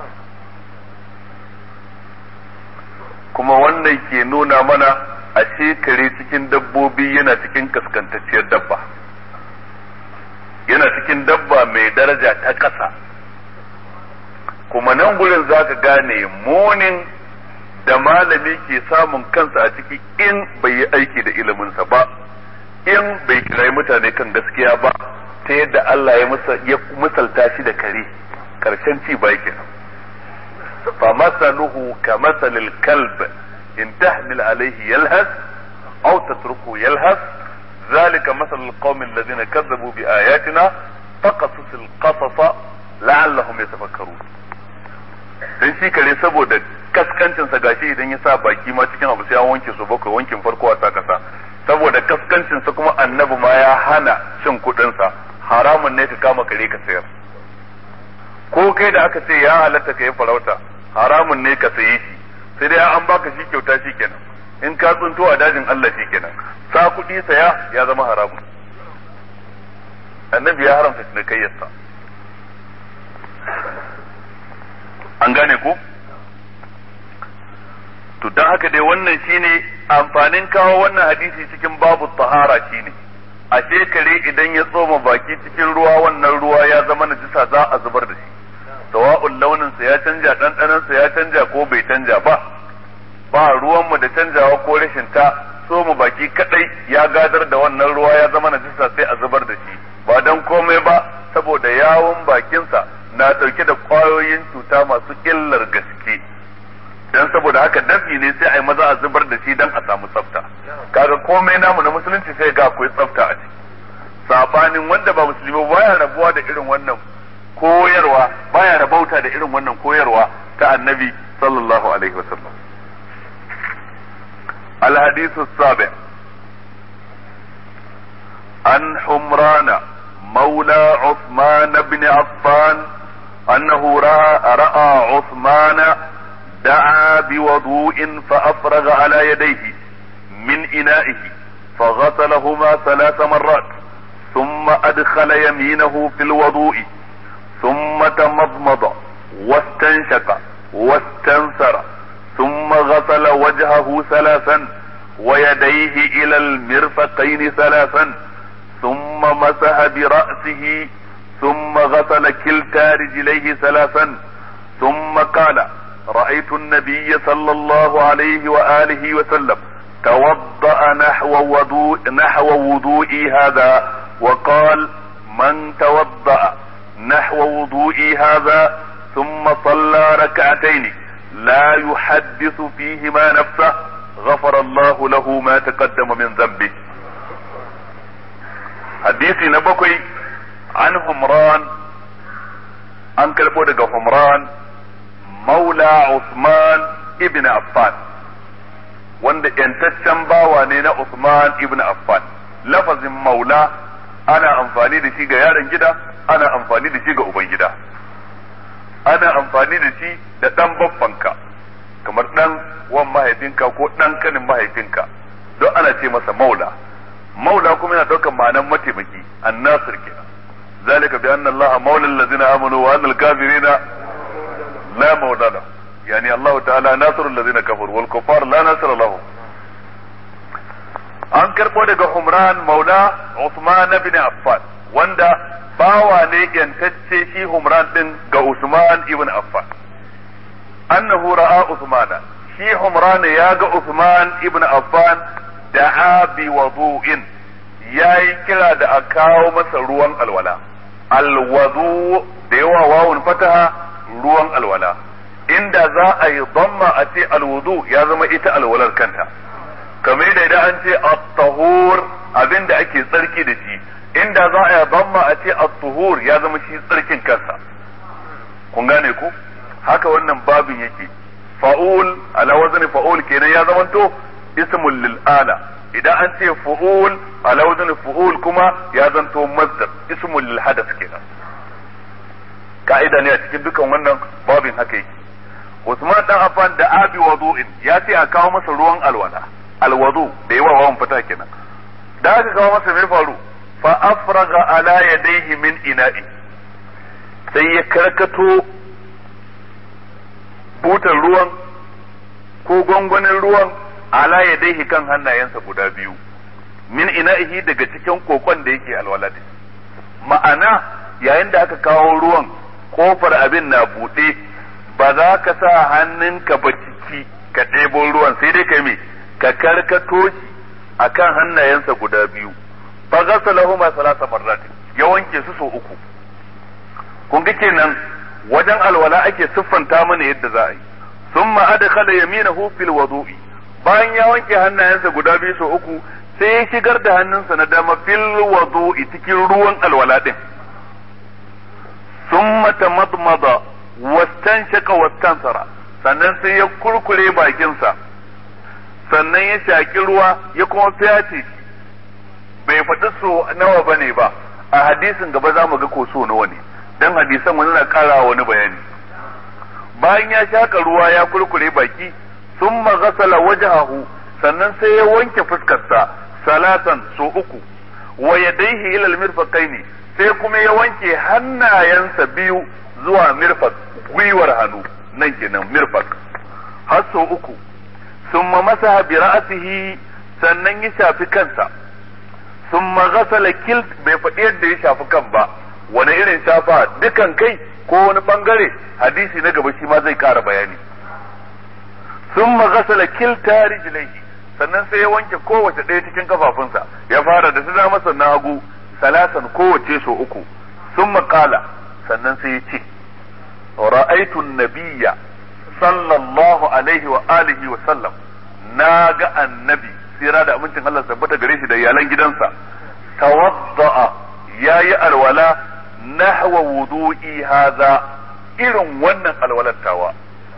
Kuma wannan ke nuna mana ashe kare cikin dabbobi yana cikin kaskantacciyar dabba, yana cikin dabba mai daraja ta ƙasa. Kuma nan gurin za ka gane munin da malami ke samun kansa a ciki in bai yi aiki da iliminsa ba, in bai kirai mutane kan gaskiya ba, ta yadda Allah ya misalta shi da kare karshen ci bai kenan. fa masaluhu ka masalil kalb in tahmil alayhi yalhas aw tatruku yalhas zalika masalul qaumil ladina kazzabu bi ayatina faqasus alqasasa la'allahum yatafakkarun. dan shi kare saboda kaskancin sa gashi idan ya sa baki ma cikin abu sai an wanke su bakwai, wankin farko a sa kasa. saboda kaskancin sa kuma annabi ma ya hana cin kudin sa, haramun ne ka kama kare ka sayar. ko kai da aka ce ya halatta ka yi farauta, haramun ne ka saye shi, sai dai an baka shi kyauta shi kenan, in ka tsunto a dajin Allah shi kenan, sa kuɗi saya ya zama haramun. annabi ya haramta cinikayyarsa. an gane ko? to dan haka dai wannan shine amfanin kawo wannan hadisi cikin babu tahara shine a kare idan ya tsoma baki cikin ruwa, wannan ruwa ya zama najisa, za a zubar da shi, sawa'un launin sa ya canja, dandanan sa ya canja ko bai canja ba, ba ruwan mu da canjawa ko rashin ta, tsoma baki kadai ya gadar da wannan ruwa ya zama najisa, sai a zubar da shi, ba dan komai ba saboda yawon bakinsa na dauke da kwayoyin cuta masu illar gaske, dan saboda haka dafi ne sai a yi maza a zubar da shi dan a samu tsafta. kaga komai namu na musulunci sai ga akwai tsafta a ciki, sabanin wanda ba musulmi baya rabuwa da irin wannan koyarwa, baya rabauta da irin wannan koyarwa ta annabi sallallahu alaihi wasallam. الحديث السابع عن حمران مولى عثمان بن عفان أنه رأى, رأى عثمان دعا بوضوء فأفرغ على يديه من إنائه فغسلهما ثلاث مرات ثم أدخل يمينه في الوضوء ثم تمضمض واستنشق واستنثر ثم غسل وجهه ثلاثا ويديه إلى المرفقين ثلاثا ثم مسح برأسه ثم غسل كلتا رجليه ثلاثا ثم قال: رأيت النبي صلى الله عليه وآله وسلم توضأ نحو وضوء نحو وضوئي هذا، وقال: من توضأ نحو وضوئي هذا ثم صلى ركعتين لا يحدث فيهما نفسه غفر الله له ما تقدم من ذنبه. حديثي نبكي عن حمران، an karɓo daga Humran maula Usman ibn Affan, wanda yantaccen bawa ne na Usman ibn Affan. Lafazin maula ana amfani da shi ga yaron gida, ana amfani da shi ga uban gida, ana amfani da shi da ɗan baffanka kamar ɗan wan mahaifinka ko ɗan kanin mahaifinka, don ana ce masa maula. Maula kuma yana ɗaukar ma'anar mataimaki, annasir kenan. ذلك بأن الله مولى الذين آمنوا وأن الكافرين لا مولى له، يعني الله تعالى ناصر الذين كفروا والكفار لا ناصر لهم. an karɓo daga Humran maula Usman bin Affan, wanda bawa ne yantacce shi Humran din ga Usman ibn Affan. annahu ra'a Usmana, shi Humran ya ga Usman ibn Affan da'a bi wudu'in, yayi kira da a kawo masa ruwan alwala. alwudu da yawa wawun fataha, ruwan alwala. inda za a yi dhamma a ce alwudu ya zama ita alwalar kanta, kamar da idan an ce at-tahur abinda ake tsarki da shi, inda za a yi dhamma a ce at-tuhur ya zama shi tsarkin kansa. kun gane ku? haka wannan babin yake. fa'ul ala wazni fa'ul kenan ya zamanto ismul lil ala. idan an ce fu'ul ala wazni fu'ul kuma ya zanto masdar ismul lil hadath kenan. ka'ida ne a cikin dukan wannan babin haka yake. Usman dan Affan da abi wudu'in ya ce a kawo masa ruwan alwala, alwudu da yawa wawan fata kenan. da aka kawo masa mai faru, fa afraga ala yadayhi min ina'i, sai ya karkato butan ruwan ko gwangwanin ruwan ala yadayhi kan hannayensa guda biyu, min ina'ihi daga cikin kokon da yake alwala da. ma'ana yayin da aka kawo ruwan kofar abin na buɗe, ba za ka sa hannunka ba ciki ka ɗebo ruwan sai dai kai me ka karkato shi akan hannayensa guda biyu fa ghasalahuma salasa marrat ya wanke su so uku. kun ga kenan wajen alwala ake siffanta mana yadda za a yi. thumma adkhala yaminahu fil wudu'i, bayan ya wanke hannayensa guda biyu so uku sai ya shigar da hannunsa na dama fil wudu'i cikin ruwan alwala din. thumma tamadmada wastanshaka wastansara, sannan sai ya kurkure bakinsa, sannan ya shaki ruwa ya kuma fiyace. bai faɗi so nawa bane ba, a hadisin gaba za mu ga ko so nawa ne, dan hadisan wani na ƙara wani bayani. bayan ya shaka ruwa ya kurkure baki, thumma ghasala wajhahu, sannan sai ya wanke fuskarsa salatan so uku, wa yadayhi ila almirfaqaini, sai kuma ya wanke hannayensa biyu zuwa mirfaq, gwiwar hannu nan kenan mirfaq, har so uku. thumma masaha bi ra'sihi, sannan ya shafi kansa. thumma ghasala kilt, bai faɗi yadda ya shafi kan ba, wani irin shafa, dukan kai ko wani bangare, hadisi na gaba shi ma zai ƙara bayani. thumma ghasala kilta rijlaihi, sannan sai ya wanke kowace ɗaya cikin kafafunsa, ya fara da ta dama sannan hagu salasan kowace so uku. thumma qala, sannan sai ya ce ra'aytu an-nabiyya sallallahu alaihi wa alihi wa sallam, na ga annabi sira da amincin Allah tabbata gare shi da iyalan gidansa, tawadda'a, yayi alwala nahwa wudu'i hadha, irin wannan alwalattawa.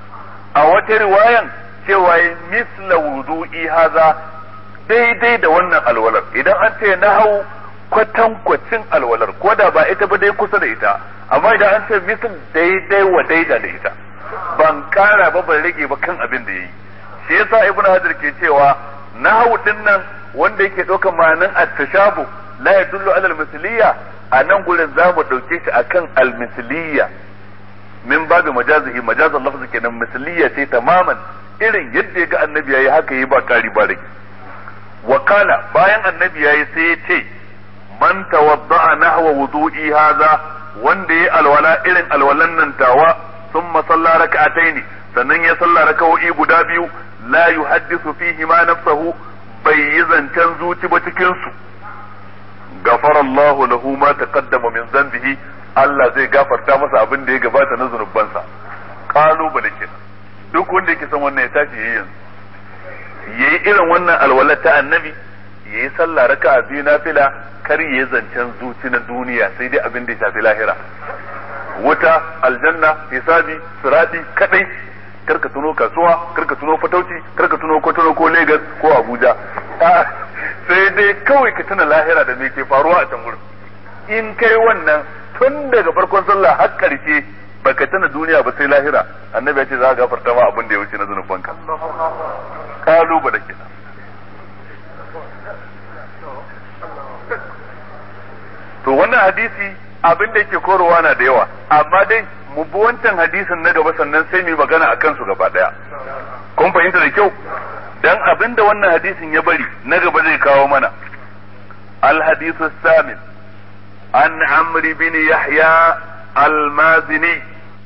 a wata riwayan cewa misla wudu'i hadha, daidai da wannan alwalar. idan an ce nahwu kwatankwacin alwalar, ko da ba ita ba dai kusa da ita, amma idan an ce misl daidai wa daida da ita, ban kara ba ban rage ba kan abin da yayi. shi yasa ibnu hajar ke cewa nahwu din nan wanda yake ɗaukar ma'anan at-tashabu la yadullu ala al-misliyya, a nan gurin za mu ɗauke shi akan al-misliyya min babu majazihi, majazan lafzi kenan, misliyya ce tamaman, irin yadda ya ga annabi yayi haka yi ba kari ba rage. wakala, bayan annabi yayi sai ya ce man tawadda'a nahwa wudu'i hadha, wanda yayi alwala irin alwalan nan tawa, thumma salla rak'ataini, sannan ya salla raka'o'i guda biyu, la yuhaddisu fihi ma nafsuhu, bai yi zancen zuci ba cikin su, gafara Allahu lahu ma taqaddama min dhanbihi, Allah zai gafarta masa abin da ya gabata na zunubansa. Kalubale kenan, duk wanda yake son wannan ya tashi yayi yanzu, yayi irin wannan alwala ta annabi, yayi sallah raka'a biyu nafila, kar yayi zancen zuci na duniya, sai dai abin da ya shafi lahira, wuta, aljanna, hisabi, sirati kadai. Karka tuno kasuwa, karka tuno fatauci, karka tuno Kotono ko Lagos ko Abuja, sai dai kawai ka tuna lahira da me ke faruwa a can gurin. In kai wannan tun daga farkon sallah har karshe baka tuna duniya ba sai lahira, annabi ya ce za ka gafarta ma abin da ya wuce na zunubanka. Kaluba da kenan. To wannan hadisi abin da yake korowa na da yawa, amma dai mu bi wancan hadisin na gaba sannan sai mu magana akan su gaba daya. Kun fahimta da kyau? Dan abin da wannan hadisin ya bari na gaba zai kawo mana. Al-hadithu samin an Amr bin Yahya al-Mazini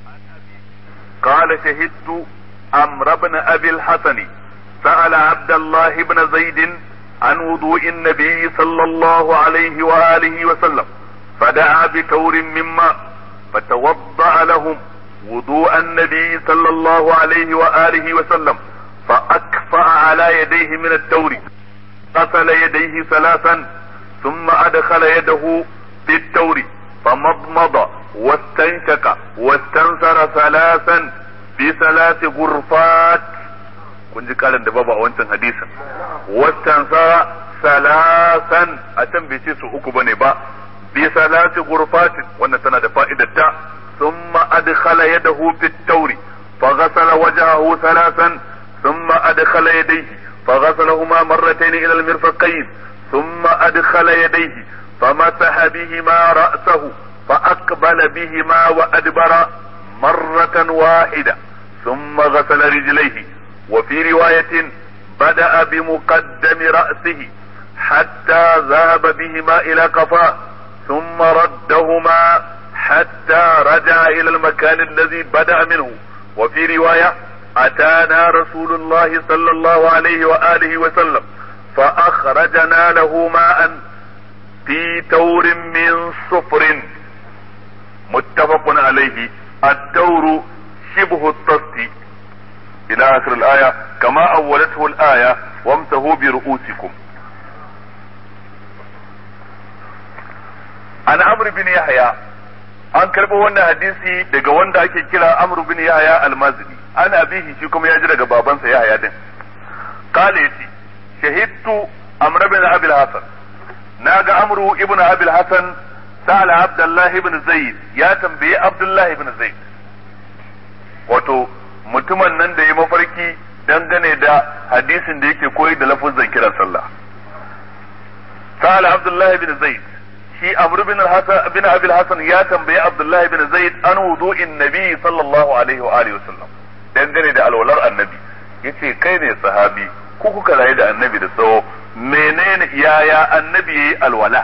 قال شهدت عمرو بن أبي الحسن سأل عبد الله بن زيد عن وضوء النبي صلى الله عليه وآله وسلم فدعا بتور من ماء فتوضأ لهم وضوء النبي صلى الله عليه وآله وسلم فأكفأ على يديه من التور غسل يديه ثلاثا ثم أدخل يده في التور فمضمض واستنشق واستنثر ثلاثا بثلاث غرفات. kun ji kalan da babu a wancan hadisin. wastansa salasan, a can bai ce su uku bane ba, bi salasi gurfatin, wannan tana da fa'idar ta. thumma adkhala yadahu fi at-tawri fa ghasala wajhahu salasan thumma adkhala yadayhi fa ghasalahuma marratayn ila al-mirfaqayn thumma adkhala yadayhi famasaha bihima ra'sahu fa aqbala bihima wa adbara marratan wahida thumma ghasala rijlayhi. وفي رواية بدأ بمقدم رأسه حتى ذهب بهما إلى قفاه ثم ردهما حتى رجع إلى المكان الذي بدأ منه. وفي رواية أتانا رسول الله صلى الله عليه وآله وسلم فأخرجنا له ماء في تور من صفر متفق عليه. التور شبه الطست إلى آخر الآية كما أولته الآية وامسحوا برؤوسكم. عن عمرو بن يحيى an karɓo wannan hadisi daga wanda ake kira Amr bin Yahya al-Mazini an abihi shi kuma ya ji daga babansa Yahya din qala yati shahidtu Amr bin Abi al-Hasan naga Amr ibn Abi al-Hasan sa'ala Abdullah ibn Zaid ya tambaye Abdullah ibn Zaid wato mutumin nan da ya mafarki dangane da hadisin da yake koyi da lafuzan kiran sallah. sa'ala Abdullah ibn Zaid shi Amr bin al-Hasan bin Abi al-Hasan ya tambaye Abdullah ibn Zaid an wudu'in Nabi sallallahu alaihi wa alihi wasallam dangane da alwalar annabi yace kai ne sahabi ko kuka rayu da annabi da tsawo menene yaya annabi yayi alwala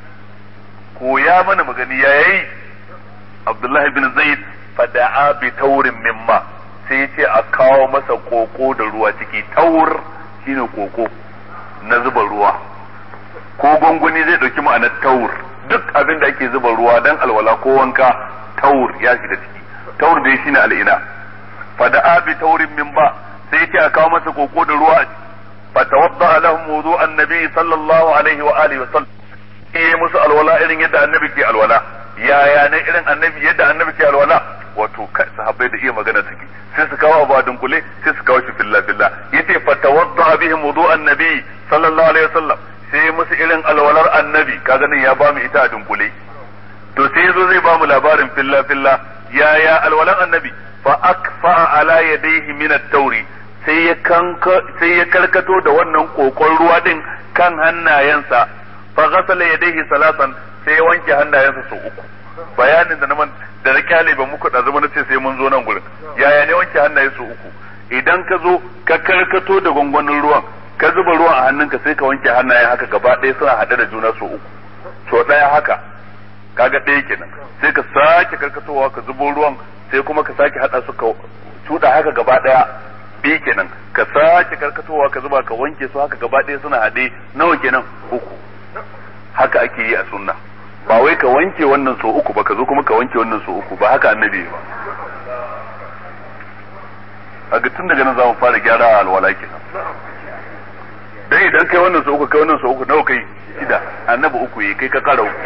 ko ya mana magani yayi Abdullah ibn Zaid fada'a bi taurin mimma sai yace a kawo masa koko da ruwa ciki taur shine koko na zuba ruwa ko gwangwani zai dauki ma'anar taur duk abin da ake zuba ruwa dan alwala ko wanka taur ya shiga ciki taur dai shine al'ina fada'a bi taurin min ba sai yake a kawo masa koko da ruwa fa tawadda lahum wudu'an nabi sallallahu alaihi wa alihi wa sallam eh musu alwala irin yadda annabi ke alwala yaya ne irin annabi yadda annabi ke alwala wato sahabbai da iya magana suke sai su kawo abu a dunkule sai su kawo shi filla filla yace fa tawadda bihim wudu'an nabi sallallahu alaihi wa sallam sai musu irin alwalar annabi kaga nan ya bamu ita a dunkule to sai yazo zai bamu labarin filla filla yaya alwalan annabi fa akfa ala yadayhi min at-tawri sai ya kanka sai ya karkato da wannan kokon ruwa din kan hannayensa fa ghasala yadayhi salasan sai ya wanke hannayensa sau uku bayanin da naman da na kyale ba muku da zama nace sai mun zo nan gurin yaya ne wanke hannaye sau uku idan ka zo ka karkato da gwangwanin ruwan ka zuba ruwan a hannunka sai ka wanke hannayen haka gaba ɗaya suna haɗe da juna so uku so ɗaya haka kaga ɗaya kenan sai ka sake karkatowa ka zubo ruwan sai kuma ka sake haɗa su ka cuɗa haka gaba ɗaya biyu kenan ka sake karkatowa ka zuba ka wanke su haka gaba ɗaya suna haɗe nawa kenan uku haka ake yi a sunna ba wai ka wanke wannan so uku ba ka zo kuma ka wanke wannan so uku ba haka annabi ba a ga tun daga nan za mu fara gyara a alwala kenan dai idan kai wannan so uku kai wannan so uku nawa kai shida annabi uku yi kai ka kara uku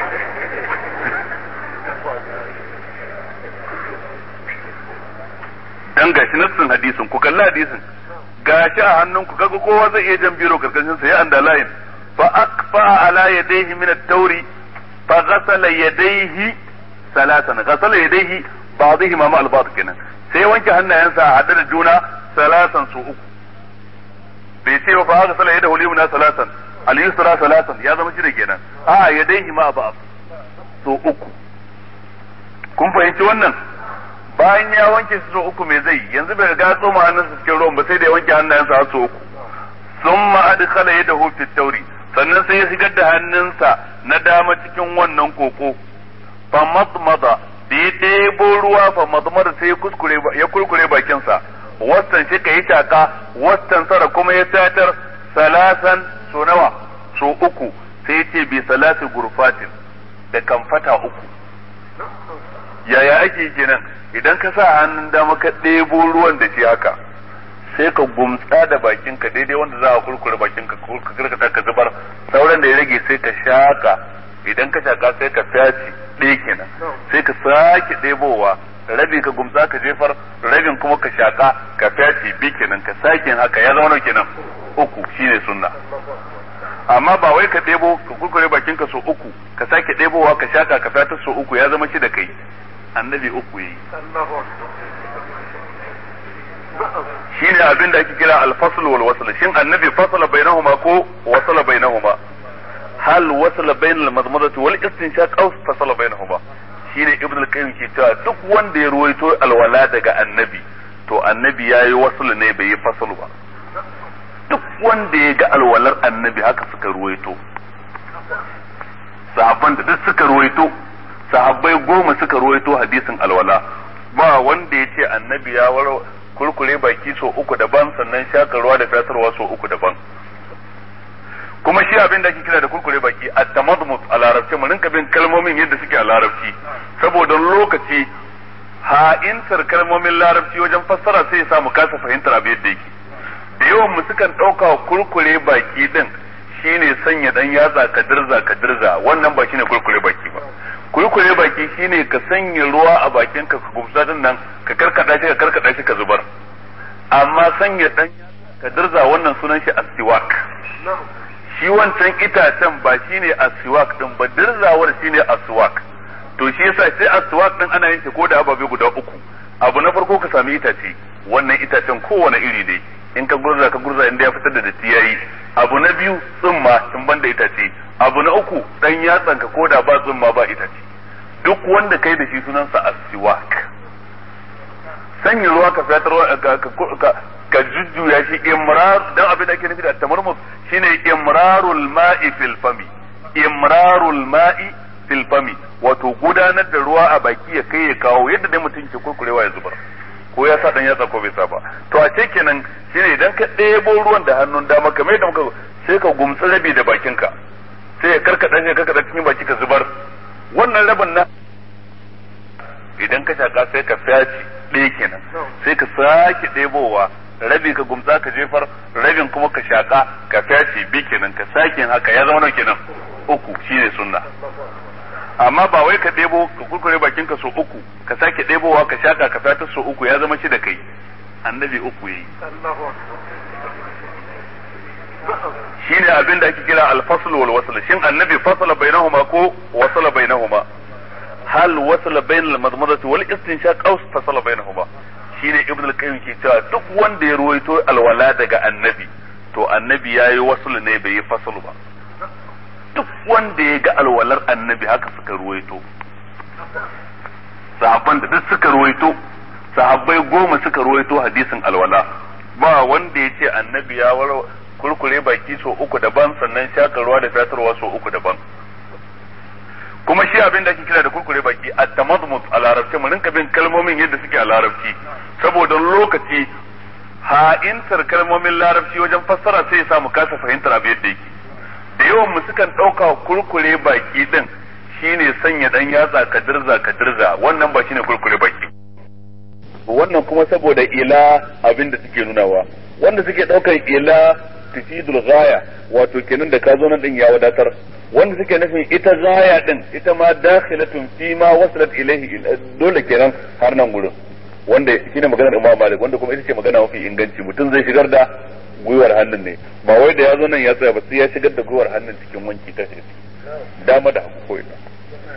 dan gashi nassin hadisin ku kalla hadisin gashi a hannun ku kaga kowa zai iya jan biro karkashin sa ya anda layin fa akfa ala yadayhi min at-tawri fa ghasala yadayhi salatan ghasala yadayhi ba'dihima ma al-ba'd kenan sai wanke hannayensa a hade da juna salatan su uku bai ce ba haka sallah yadda hulimu na salatan al-yusra salatan ya zama shida kenan a yadaihi ma ba so uku kun fahimci wannan bayan ya wanke su so uku me zai yanzu bai riga tsoma hannunsa cikin ruwan ba sai da ya wanke hannayensa har so uku summa adkhala yadahu fi tawri sannan sai ya shigar da hannunsa na dama cikin wannan koko fa madmada da ya ɗebo ruwa fa madmada sai ya kuskure ya kurkure bakinsa wastan shi ka yi shaka wastan sara kuma ya tatar salasan so nawa so uku sai ce bi salasi gurfatin da kamfata uku yaya ake kenan idan ka sa hannun dama ka ɗebo ruwan da shi haka sai ka gumtsa da bakinka daidai wanda za a kurkure bakinka ka karkata ka zubar sauran da ya rage sai ka shaka idan ka shaka sai ka fyaci ɗaya kenan sai ka sake ɗebowa rabi ka gumsa ka jefar rabin kuma ka shaka ka fyaci bi kenan ka sake haka ya zama kenan uku shine sunna amma ba wai ka debo ka kurkure bakin ka so uku ka sake debowa ka shaka ka fyatar so uku ya zama shi da kai annabi uku yi shine abin da ake kira al-fasl wal wasl shin annabi fasala bainahuma ko wasala bainahuma hal wasala bainal madmadati wal istinshaq aw fasala bainahuma shine ibn al-qayyim ke cewa duk wanda ya ruwaito alwala daga annabi to annabi yayi wasl ne bai yi fasl ba duk wanda ya ga alwalar annabi haka suka ruwaito sahabban da duk suka ruwaito sahabbai goma suka ruwaito hadisin alwala ba wanda ya ce annabi ya war kurkure baki so uku daban sannan shakarwa da fatarwa so uku daban. Kuma shi abin da ake kira da kurkure baki at-tamadmut a larabci, mu rinka bin kalmomin yadda suke a larabci saboda lokaci ha'intar kalmomin larabci wajen fassara sai ya samu kasa fahimtar abin yadda yake. Da yawan mu sukan ɗauka kurkure baki din shine sanya dan yatsa ka dirza ka dirza, wannan ba shine kurkure baki ba. Kurkure baki shine ka sanya ruwa a bakin ka ka gumsa din nan ka karkada shi ka karkada shi ka zubar. Amma sanya dan yatsa ka dirza wannan sunan shi as-siwak. Shi wancan itacen ba shine as-siwak din ba, dirzawar shine as-siwak. To shi yasa sai as-siwak din ana yin shi ko da ababe guda uku. Abu na farko ka sami itace, wannan itacen kowane iri dai in ka gurza ka gurza inda ya fitar da datti yayi. Abu na biyu tsumma in banda itace. Abu na uku dan yatsan ka koda ba tsumma ba itace. Duk wanda kai da shi sunansa as-siwak. Sanya ruwa ka fitar ka ka ka jujjuya shi imrar, dan abin da ake nufi da tamarmus shine imrarul ma'i fil fami. Imrarul ma'i fil fami, wato gudanar da ruwa a baki ya kai ya kawo yadda dai mutum ke kurkurewa ya zubar, ko ya sa dan yatsa ko bai sa ba. To a ce kenan shine idan ka ɗebo ruwan da hannun dama kamar yadda muka sai ka gumtsi rabi da bakinka, sai ya karkada shi karkada cikin baki ka zubar. Wannan rabin na idan ka shaka sai ka fyaci ɗaya kenan, sai ka sake ɗebowa rabi ka gumtsa ka jefar, rabin kuma ka shaka ka fyaci bi kenan, ka sake haka ya zama kenan uku, shine sunna. Amma ba wai ka ɗebo ka kurkure bakin ka so uku ka sake ɗebowa ka shaka ka fyatar so uku ya zama shi da kai. Annabi uku yayi. Shine abin da ake kira al-fasl wal wasl. Shin annabi fasala bainahuma ko wasala bainahuma? Hal wasala bainal madmadati wal istinshaq aw fasala bainahuma? Shine Ibn al-Qayyim ke cewa duk wanda ya ruwaito alwala daga annabi to annabi yayi wasl ne bai yi fasl ba. Duk wanda ya ga alwalar annabi haka suka ruwaito. Sahabban da duk suka ruwaito, sahabbai goma suka ruwaito hadisin alwala, ba wanda ya ce annabi ya war kurkure baki so uku daban sannan shakarwa da fatarwa so uku daban. Kuma shi abin da ake kira da kurkure baki at-tamadmut a larabci, mu rinka bin kalmomin yadda suke a larabci saboda lokaci ha'intar kalmomin larabci wajen fassara sai ya samu kasa fahimtar abin yadda yake. Da yawan mu sukan ɗauka kurkure baki din shine sanya dan yatsa ka dirza ka dirza, wannan ba shine kurkure baki. Wannan kuma saboda ila abin da suke nunawa, wanda suke ɗaukar ila tufidul ghaya, wato kenan da ka zo nan din ya wadatar. Wanda suke nufin ita ghaya din ita ma dakhilatun fi ma wasalat ilayhi, dole kenan har nan gurin, wanda shine maganar Imam Malik, wanda kuma ita ce magana mafi inganci. Mutum zai shigar da gwiwar hannun ne, ba wai da ya zo nan ya tsaya ba, sai ya shigar da gwiwar hannun cikin wanki ta ce dama da hagu ko ina.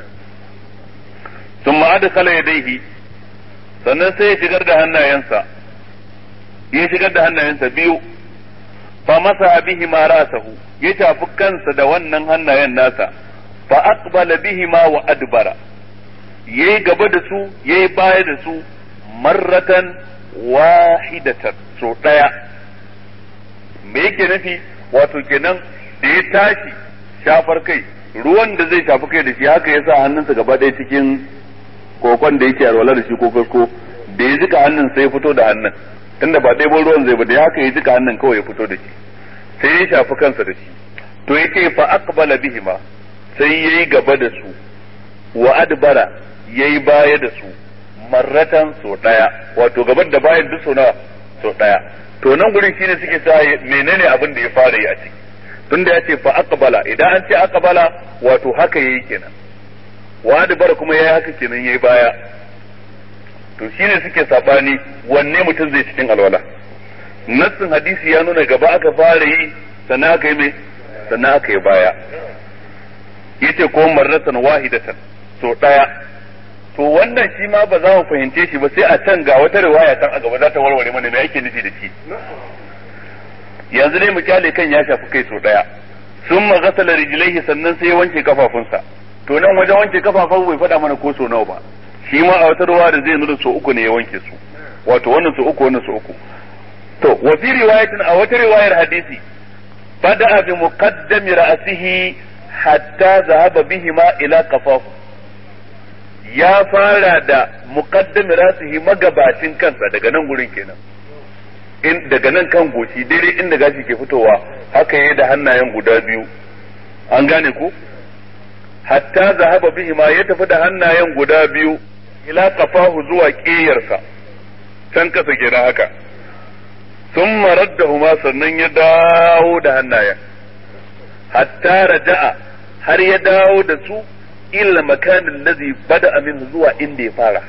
Sun ma'ada kala ya daihi, sannan sai ya shigar da hannayensa, ya shigar da hannayensa biyu, fa masa bihi ma rasahu, ya shafi kansa da wannan hannayen nasa, fa aqbala bihi ma wa adbara, yayi gaba da su yayi baya da su marratan wahidatan, so daya. Me yake nufi? Wato kenan da ya tashi shafar kai, ruwan da zai shafi kai da shi haka ya sa hannunsa gaba ɗaya cikin kokon da yake alwala da shi ko kasko, da ya jika hannun sai ya fito da hannun, tunda ba ɗaya ruwan zai ba, da haka ya jika hannun kawai ya fito da shi, sai ya shafi kansa da shi. To yake fa aqbala bihima, sai yayi gaba da su, wa adbara yayi baya da su marratan so daya, wato gaban da bayan duk so nawa so daya. To nan gurin shine suke sa menene abin da ya fara yi a ciki, tunda ya ce fa aqbala, idan an ce aqbala wato haka yayi kenan, wa adbara kuma yayi haka kenan yayi baya. To shine suke sabani wanne mutum zai cikin alwala. Nassin hadisi ya nuna gaba aka fara yi sannan aka yi mai sannan aka yi baya, yace ko marratan wahidatan so daya. To wannan shi ma ba za mu fahimce shi ba sai a can ga wata riwaya tan a gaba za ta warware mana me yake nufi da shi. Yanzu dai mu kyale kan ya shafi kai so daya, summa ghasala rijlaihi, sannan sai ya wanke kafafunsa. To nan wajen wanke kafafun bai faɗa mana ko so nawa ba, shi ma a wata riwaya da zai nuna so uku ne ya wanke su, wato wannan so uku wannan so uku. To wa fi riwayatin, a wata riwayar hadisi, bada'a bi muqaddami ra'sihi hatta zahaba bihima ila qafahu, ya fara da muqaddami rasihi magabacin kansa daga nan gurin kenan in daga nan kan goshi daidai inda gashi ke fitowa haka yayi da hannayen guda biyu an gane ku hatta zahaba bihi ma ya tafi da hannayen guda biyu ila qafahu zuwa qiyarsa can kasa kenan haka thumma raddahuma sannan ya dawo da hannayen hatta raja'a har ya dawo da su illa makanin lazi bada min zuwa inda ya fara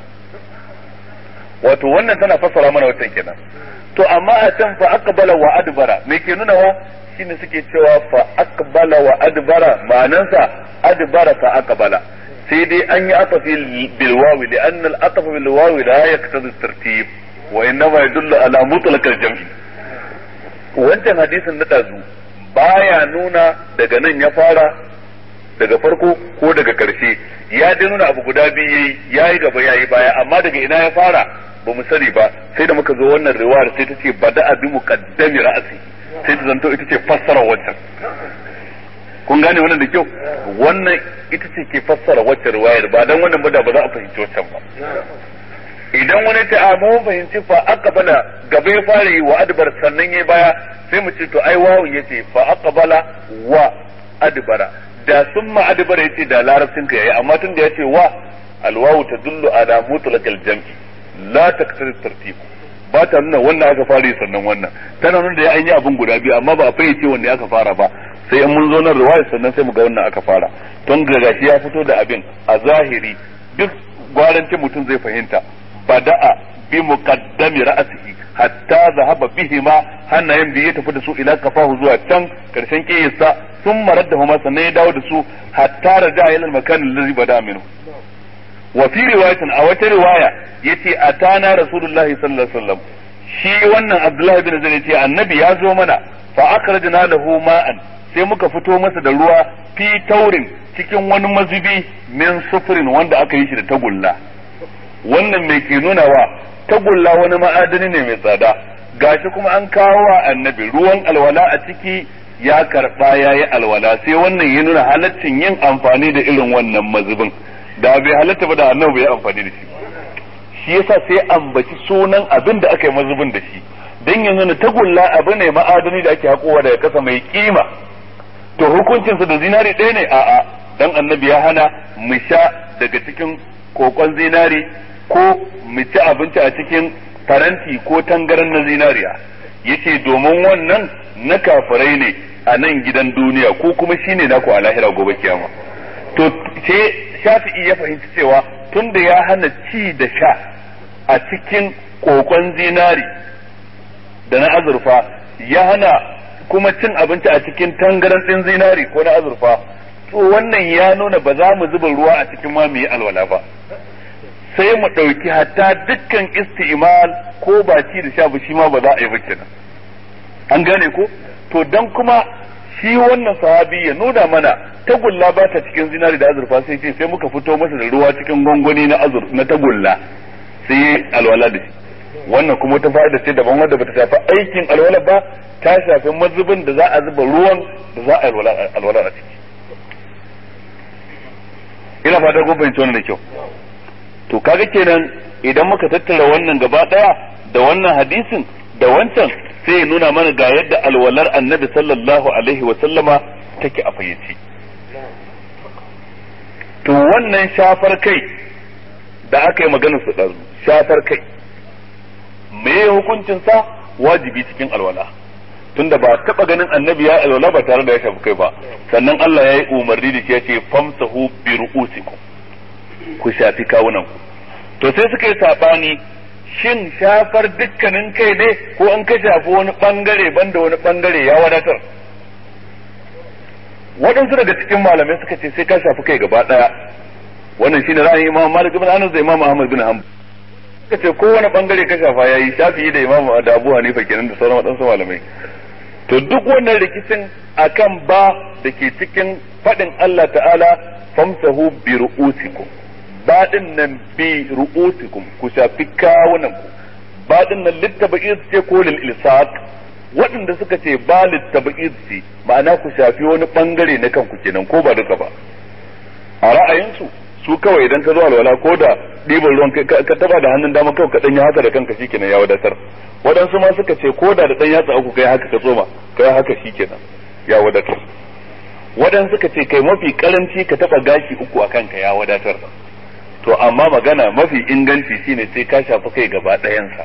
wato wannan tana fassara mana wancan kenan to amma a can fa aqbala wa adbara me ke nuna wa shine suke cewa fa aqbala wa adbara ma'anansa adbara fa aqbala sai dai an yi atafi bil wawi li anna al ataf bil wawi la yaqtadi tartib wa innama yadullu ala mutlaq al jam'i wancan hadisin na dazu baya nuna daga nan ya fara daga farko ko daga karshe ya dai nuna abu guda biyu yayi yayi gaba yayi baya amma daga ina ya fara ba mu sani ba sai da muka zo wannan riwayar sai ta ce bada'a bi muqaddami ra'si sai ta zanto ita ce fassara wancan kun gane wannan da kyau wannan ita ce ke fassara wancan riwayar ba dan wannan ba da ba za a fahimci wancan ba idan wani ta a mun fahimci fa aqbala gaba ya fara yi wa adbar sannan yayi baya sai mu ce to ai wawu yace fa aqbala wa adbara da summa adbara yace da larabcin ka yayi amma tun da yace wa alwawu tadullu ala mutlaqal jam'i la taqtadi tartib ba ta nuna wannan aka fara sannan wannan tana nuna da ya yi abun guda biyu amma ba a fayyace wanda aka fara ba sai in mun zo nan riwaya sannan sai mu ga wannan aka fara don gashi ya fito da abin a zahiri duk gwaranci mutum zai fahimta bada'a bi muqaddami ra'sihi hatta zahaba bihima hannayen biyu ya tafi da su ila kafahu zuwa can karshen kiyarsa sun marar da huma sannan ya dawo da su hatta raja ila al-makan alladhi bada minhu wa fi riwayatin a wata riwaya yace atana rasulullahi sallallahu alaihi wasallam shi wannan abdullahi bin zaid yace annabi ya zo mana fa akhrajna lahu ma'an sai muka fito masa da ruwa fi taurin cikin wani mazubi min sufrin wanda aka yi shi da tagulla wannan mai ke nuna wa tagulla wani ma'adani ne mai tsada gashi kuma an kawo wa annabi ruwan alwala a ciki ya karba yayi alwala sai wannan ya nuna halaccin yin amfani da irin wannan mazubin da bai halatta ba da annabi bai amfani da shi shi yasa sai ambaci sunan abin da aka yi mazubin da shi dan yanzu na tagulla abu ne ma'adani da ake hakowa daga kasa mai kima to hukuncinsa da zinari ɗaya ne a'a dan annabi ya hana mu sha daga cikin kokon zinari ko mu ci abinci a cikin faranti ko tangaran na zinariya yace domin wannan na kafirai ne a nan gidan duniya ko kuma shine naku a lahira gobe kiyama to sai Shafi'i ya fahimci cewa tunda ya hana ci da sha a cikin kokon zinari da na azurfa ya hana kuma cin abinci a cikin tangaran din zinari ko na azurfa to wannan ya nuna ba za mu zuba ruwa a cikin ma mu yi alwala ba sai mu ɗauki hatta dukkan isti'mal ko ba ci da sha ba shi ma ba za a yi ba kenan an gane ko to dan kuma shi wannan sahabi ya nuna mana tagulla ba ta cikin zinari da azurfa sai ce sai muka fito masa da ruwa cikin gwangwani na azur na tagulla sai alwala da shi wannan kuma ta fa'ida ce daban wanda bata shafi aikin alwala ba ta shafi mazubin da za a zuba ruwan da za a alwala alwala a ciki ina fata ko bai tona da kyau to kaga kenan idan muka tattara wannan gaba daya da wannan hadisin da wancan sai ya nuna mana ga yadda alwalar annabi sallallahu alaihi wa sallama take a fayyace to wannan shafar kai da aka yi maganar su ɗazu shafar kai me hukuncin sa wajibi cikin alwala tunda ba taba ganin annabi ya alwala ba tare da ya shafi kai ba sannan Allah ya yi umarni da shi ya ce famsahu bi ru'usikum ku shafi kawunan ku to sai suka yi sabani shin shafar dukkanin kai ne ko an ka shafi wani bangare banda wani bangare ya wadatar waɗansu daga cikin malamai suka ce sai ka shafi kai gaba ɗaya wannan shine ra'ayin Imam Malik ibn Anas da Imam Ahmad bin Hanbal suka ce kowane bangare ka shafa yayi Shafi'i da Imam da Abu Hanifa kenan da sauran waɗansu malamai to duk wannan rikicin akan ba da ke cikin faɗin Allah ta'ala famsahu bi ru'usikum baɗin nan bi ru'usikum ku shafi kawunan ku baɗin nan littabi'id ce ko lil ilsaq waɗanda suka ce ba littabi'id ce ma'ana ku shafi wani bangare na kanku kenan ko ba duka ba a ra'ayinsu su kawai idan ka zo alwala ko da ɗiban ruwan ka taba da hannun dama kawai ka dan yi haka da kanka shikenan ya wadatar. Waɗansu ma suka ce ko da da dan yatsa uku kai haka ka tsoma kai haka shikenan ya wadatar. Waɗansu suka ce kai mafi karanci ka taba gashi uku a kanka ya wadatar. To amma magana mafi inganci shine sai ka shafi kai gaba ɗayansa.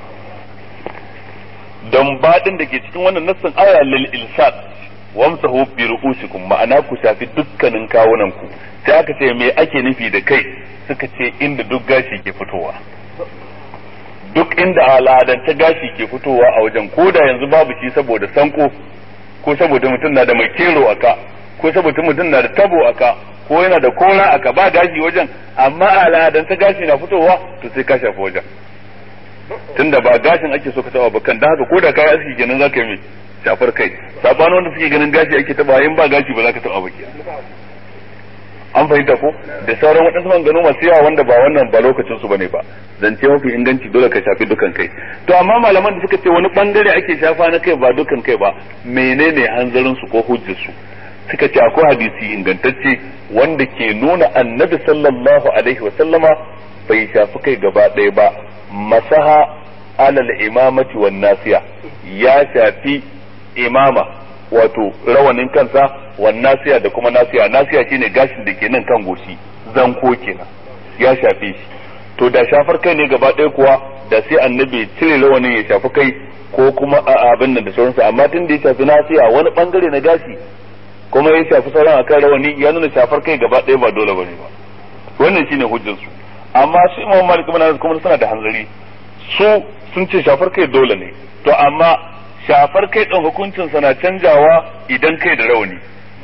Don baɗin da ke cikin wannan nassin aya lil ilsad wamsahu bi ru'usikum, ma'ana ku shafi dukkanin kawunan ku. Sai aka ce me ake nufi da kai, suka ce inda duk gashi ke fitowa. Duk inda al'adance gashi ke fitowa a wajen, ko da yanzu babu shi saboda sanko, ko saboda mutum na da mai kero aka, ko saboda mutum na da tabo aka, ko yana da kora aka, ba gashi wajen, amma al'adance gashi na fitowa, to sai ka shafi wajen. Tunda ba gashin ake so ka taba ba kan, da haka ko da kai aski kenan zaka yi mai shafar kai. Sabanin wanda suke ganin gashi ake taba, in ba gashi ba za ka taba ba kenan. An fahimta ko? Da sauran waɗansu maganganu masu yawa wanda ba wannan ba lokacin su bane ba. Zance mafi inganci dole ka shafi dukan kai. To amma malaman da suka ce wani bangare ake shafa na kai ba dukan kai ba, menene hanzarin su ko hujjar su? Suka ce akwai hadisi ingantacce wanda ke nuna Annabi sallallahu alaihi wa sallama bai shafi kai gaba ɗaya ba. Masaha alal imamati wan nasiya, ya shafi imama wato rawanin kansa wan nasiya da kuma nasiya. Nasiya shine gashin da ke nan kan goshi, zanko kenan, ya shafe shi. To da shafar kai ne gaba ɗaya kuwa da sai annabi cire rawanin ya shafi kai ko kuma abin nan da sauransu, amma tun da ya shafi nasiya wani bangare na gashi kuma ya shafi sauran akan rawani, ya nuna shafar kai gaba ɗaya ba dole bane ba. Wannan shine hujjar su. Amma su Imam Malik ibn Anas kuma suna da hanzari, su sun ce shafar kai dole ne. To amma shafar kai ɗin hukuncin sa na canjawa idan kai da rawani.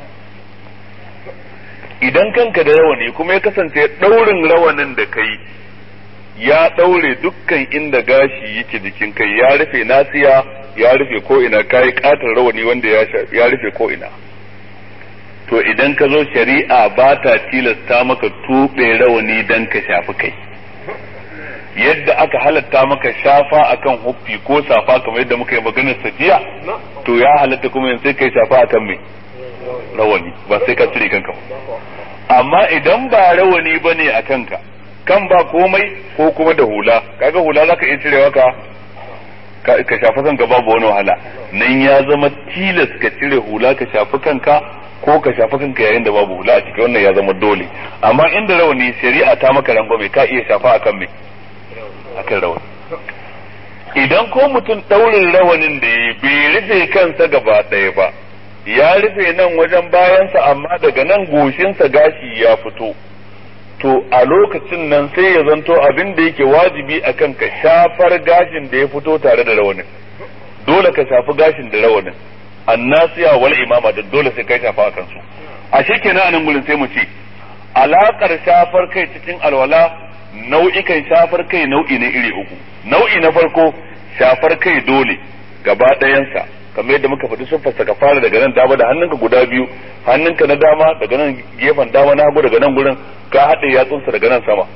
Idan kanka da rawani kuma ya kasance ɗaurin rawanin da kai ya ɗaure dukkan inda gashi yake jikin kai, ya rufe nasiya, ya rufe ko ina, kai katar rawani wanda ya rufe ko ina. To idan ka zo shari'a ba ta tilasta maka tuɓe rawani dan ka shafi kai. Yadda aka halatta maka shafa akan huffi ko safa kamar yadda muka yi maganar sajiya, to ya halatta kuma yanzu sai kai shafa akan mai rawani, ba sai ka cire kanka ba. Amma idan ba rawani bane a kanka, kan ba komai ko kuma da hula, kaga hula zaka iya cirewa ka ka shafa kanka babu wani wahala. Nan ya zama tilas ka cire hula ka shafi kanka ko ka shafi kanka yayin da babu hula a cikin, wannan ya zama dole. Amma inda rawani shari'a ta maka rangwame, ka iya shafa akan me akan rawani. Idan ko mutum daurin rawanin da ya bai rufe kansa gaba ɗaya ba, ya rufe nan wajen bayansa amma daga nan goshinsa gashi ya fito, to a lokacin nan sai ya zanto abin da yake wajibi akan ka shafar gashin da ya fito tare da rawanin. Dole ka shafi gashin da rawanin, annasiya wal imama da dole sai kai shafa akan su. A shekenan anan gurin sai mu ce alakar shafar kai cikin alwala, nau'ikan shafar kai nau'i ne iri uku. Nau'i na farko shafar kai dole gaba ɗayansa, kamar yadda muka faɗi siffarsa, ka fara daga nan dama da hannunka guda biyu, hannunka na dama daga nan gefen dama na hagu daga nan gurin ka haɗe yatsunsa daga nan sama,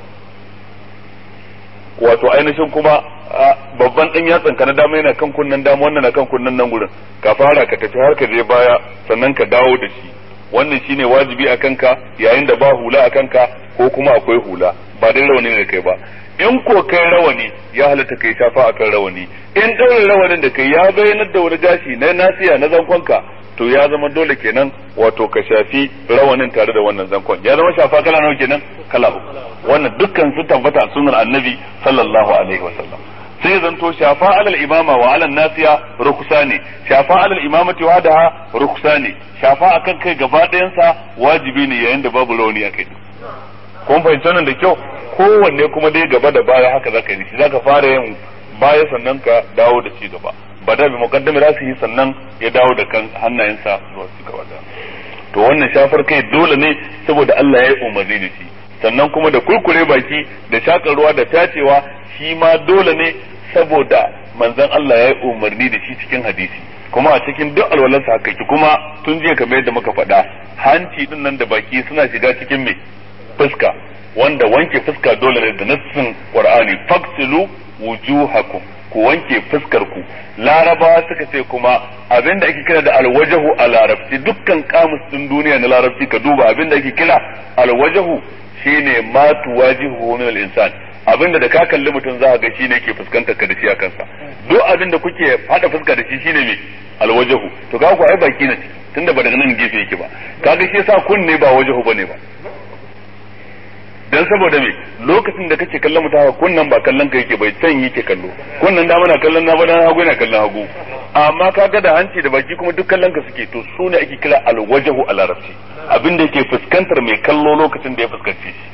wato ainihin kuma babban ɗan yatsanka na dama yana kan kunnen dama, wannan na kan kunnen nan gurin, ka fara ka tafi har ka je baya sannan ka dawo da shi. Wannan shine wajibi a kanka yayin da ba hula a kanka ko kuma akwai hula, ba dai rawani ne kai ba. In ko kai rawani ya halatta kai shafa akan rawani. In ɗaurin rawanin da kai ya bayyanar da wani gashi na nasiya na zankonka, to ya zama dole kenan wato ka shafi rawanin tare da wannan zankon. Ya zama shafa kala nawa kenan? Kala uku. Wannan dukkan su tabbata a sunnar Annabi sallallahu alaihi wasallam. Sai zanto shafa alal imama wa alal nasiya ruksa ne, shafa alal imamati wa daha ruksa ne, shafa akan kai gaba ɗayansa wajibi ne yayin da babu rawani a kai. Kun fahimci nan da kyau? Kowanne kuma dai gaba da baya haka zaka yi shi, zaka fara yin baya sannan ka dawo da shi gaba, ba da bi muqaddami rasihi sannan ya dawo da kan hannayensa zuwa su gaba da. To wannan shafar kai dole ne saboda Allah ya yi umarni da shi, sannan kuma da kurkure baki da shakar ruwa da tacewa shi ma dole ne saboda manzon Allah ya yi umarni da shi cikin hadisi, kuma a cikin duk alwalansa haka ki, kuma tun jiya kamar yadda muka faɗa hanci din nan da baki suna shiga cikin me fuska, wanda wanke fuska dole ne da nassin Qur'ani, faksilu wujuhakum, ku wanke fuskar ku. Larabawa suka ce kuma abinda ake kira da alwajahu a larabci, dukkan kamus din duniya na larabci ka duba abinda ake kira alwajahu shine ma tuwajihu min al-insan, abinda da ka kalli mutum za ka ga shine ke fuskantar ka da shi a kansa. Duk abinda kuke hada fuska da shi shine me alwajhu, to kaga ku ai baki na ciki tunda ba daga nan gefe yake ba, kaga shi yasa kunne ba wajhu bane ba. Dan saboda me lokacin da kake kallon mutum haka kunnan ba kallon ka yake bai can yake kallo, kunnan da muna kallon na bana hagu yana kallon hagu, amma kaga da hanci da baki kuma duk kallon ka suke, to su ne ake kira alwajhu a larabci, abinda yake fuskantar mai kallo lokacin da ya fuskanci shi.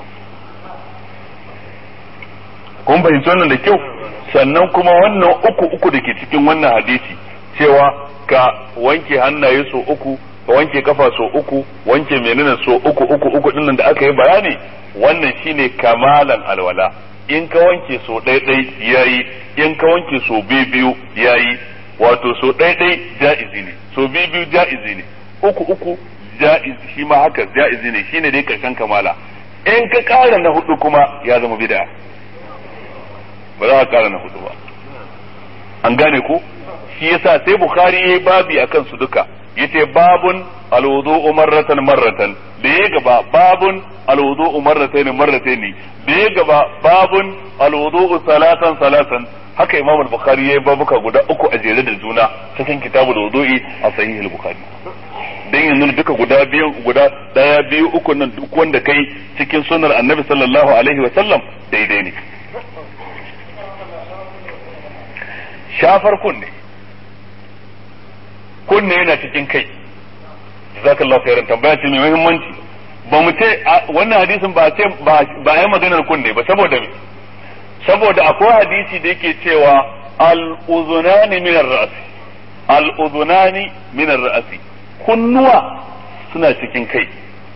kun fahimci wannan da kyau. Sannan kuma wannan uku uku da ke cikin wannan hadisi cewa ka wanke hannaye so uku, ka wanke kafa so uku, wanke menene so uku uku uku dinnan da aka yi bayani, wannan shine kamalan alwala. In ka wanke so ɗaya ɗai yayi, in ka wanke so biyu biyu yayi, wato so ɗaya ɗai ja'izi ne, so biyu biyu ja'izi ne, uku uku ja'izi shi ma haka ja'izi ne, shine dai karshen kamala. In ka ƙara na hudu kuma ya zama bid'a, ba za ka ƙara na hudu ba. An gane ko? Shi yasa sai Bukhari yayi babi akan su duka, yace babun alwudu'u marratan marratan, da ya gaba babun alwudu'u marratayn marratayn, da ya gaba babun alwudu'u salatan salatan. Haka Imam al-Bukhari yayi babuka guda uku a jere da juna cikin kitabul wudu'i a sahih al-Bukhari. Dan yanzu duka guda biyu guda daya biyu uku nan duk wanda kai cikin sunnar Annabi sallallahu alaihi wa sallam daidai ne. Shafar kunne kunne yana cikin kai. Jazakallahu khairan, tambaya ce mai muhimmanci. Ba mu ce wannan hadisin ba ce ba ba yi maganar kunne ba, saboda me? Saboda akwai hadisi da yake cewa al-udhunani min ar-ra'si, al-udhunani min ar-ra'si, kunnuwa suna cikin kai.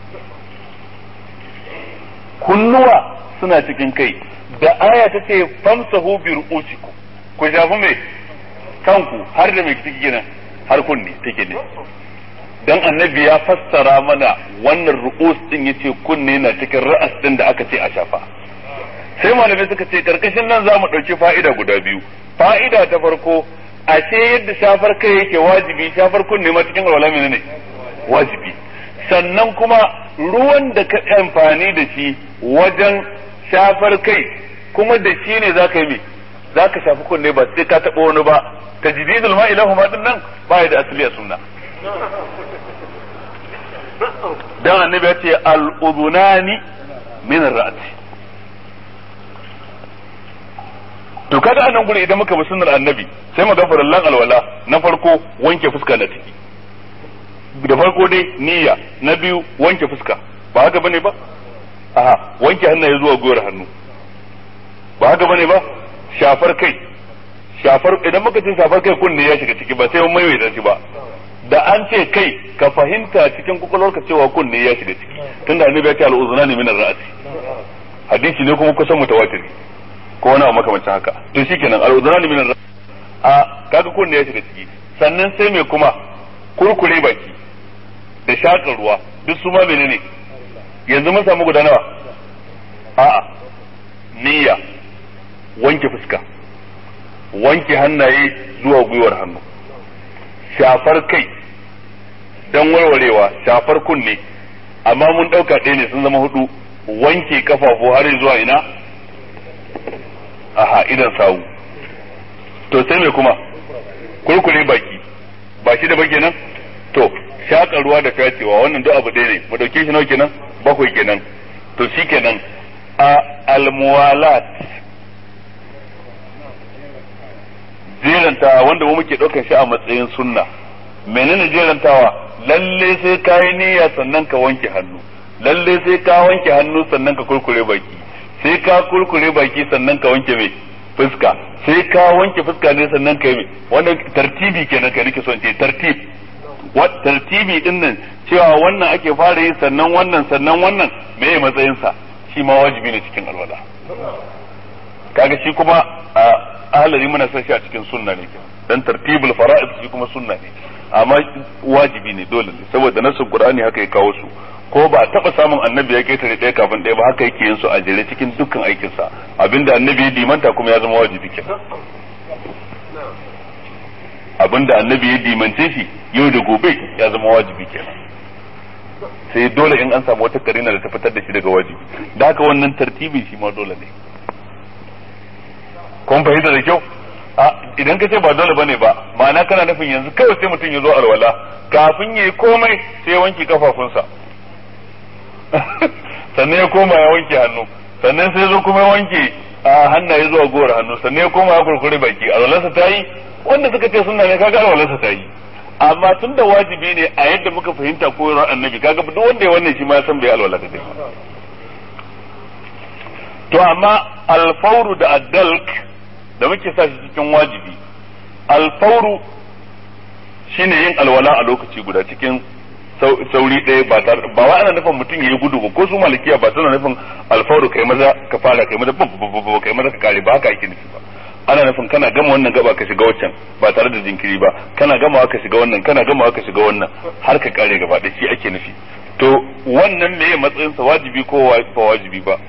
Kunnuwa suna cikin kai. Da aya ta ce famsahu bi ru'usikum, ku shafi mai kanku har da mai ciki gina har kunni take ne. Dan annabi ya fassara mana wannan ru'us din yace kunne na cikin ra'as din da aka ce a shafa. Sai malamai suka ce karkashin nan za mu ɗauki fa'ida guda biyu. Fa'ida ta farko, ashe yadda shafar kai yake wajibi, shafar kunne ma cikin alwala ne wajibi. Sannan kuma ruwan da ka amfani da shi wajen shafar kai kuma da shi ne za ka yi za ka shafi kunne, ba sai ka taɓa wani ba. Tajdidul ma'i lahu ma din nan ba da asali a sunna. Dan annabi ya ce al-udhunani min ar-ra'si. To kaga anan gure idan muka bi sunnar annabi sai mu ga farallan alwala, na farko wanke fuska na ciki, da farko dai niyya, na biyu wanke fuska, ba haka bane ba? Aha, wanke hannaye zuwa gwiwar hannu, ba haka bane ba? Shafar kai, shafar idan muka ce shafar kai kunne ya shiga ciki ba sai mun maimaita shi ba. Da an ce kai ka fahimta cikin kokolwarka cewa kunne ya shiga ciki, tunda annabi ya ce al-uzunani min ar-ra'si, hadisi ne kuma kusan mutawatiri ko wani abu makamancin haka. To shikenan al-udhran min ar a kaga kunne ya shiga ciki. Sannan sai me kuma kurkure baki da shakar ruwa, duk su ma menene? Yanzu mun samu guda nawa? A'a, niyya, wanke fuska, wanke hannaye zuwa gwiwar hannu, shafar kai dan warwarewa, shafar kunne, amma mun dauka ɗaya ne sun zama hudu, wanke kafafu har zuwa ina? Aha, idan sawu. To sai me kuma? Kurkure baki, ba shi da ba kenan? To shaƙa ruwa da fyacewa, wannan duk abu ɗaya ne, mu dauke shi nawa kenan? Bakwai kenan. To shi kenan a almuwalat, jeranta wanda mu muke ɗaukar shi a matsayin sunna. Menene jerantawa? Lalle sai ka yi niyya sannan ka wanke hannu, lalle sai ka wanke hannu sannan ka kurkure baki, sai ka kurkure baki sannan ka wanke mai fuska, sai ka wanke fuska ne sannan ka yi mai, wannan tartibi kenan ka nake son ce tartib. Wat tartibi din nan cewa wannan ake fara yi sannan wannan sannan wannan meye matsayin sa, shi ma wajibi ne cikin alwala. Kaga shi kuma a ahlari muna son shi a cikin sunna ne, dan tartibul fara'id shi kuma sunna ne, amma wajibi ne dole ne saboda nasu Qur'ani haka ya kawo su, ko ba taba samun annabi ya ketare ɗaya kafin ɗaya ba, haka yake yin su a jere cikin dukkan aikinsa, abinda annabi ya dimanta kuma ya zama wajibi kenan. Abinda annabi ya dimance shi yau da gobe ya zama wajibi kenan. sai dole in an samu wata karina da ta fitar da shi daga wajibi. Da haka wannan tartibi shi ma dole ne. Kun fahimta da kyau? A idan ka ce ba dole bane ba, ma'ana kana nufin yanzu kawai sai mutum ya zo alwala kafin ya yi komai sai ya wanke kafafunsa sannan ya koma ya wanke hannu, sannan sai zo kuma ya wanke a hannaye zuwa gowar hannu, sannan ya koma ya kurkure baki. Alwalarsa ta yi? Wanda suka ce sunna ne kaga alwalarsa ta yi. Amma tun da wajibi ne a yadda muka fahimta koyarwar annabi, kaga duk wanda ya wannan shi ma ya san bai alwala da dai. To amma alfauru da addalk da muke sa shi cikin wajibi, alfauru shine yin alwala a lokaci guda cikin sauri ɗaya ba tare ba wa ana nufin mutum yayi gudu ba, ko su malikiya ba suna nufin alfauru kai maza ka fara kai maza kai maza ka kare ba haka ake nufi ba. Ana nufin kana gama wannan gaba ka shiga waccan ba tare da jinkiri ba, kana gamawa ka shiga wannan, kana gamawa ka shiga wannan har ka kare gaba da shi ake nufi. To wannan meye matsayin sa, wajibi ko ba wajibi ba?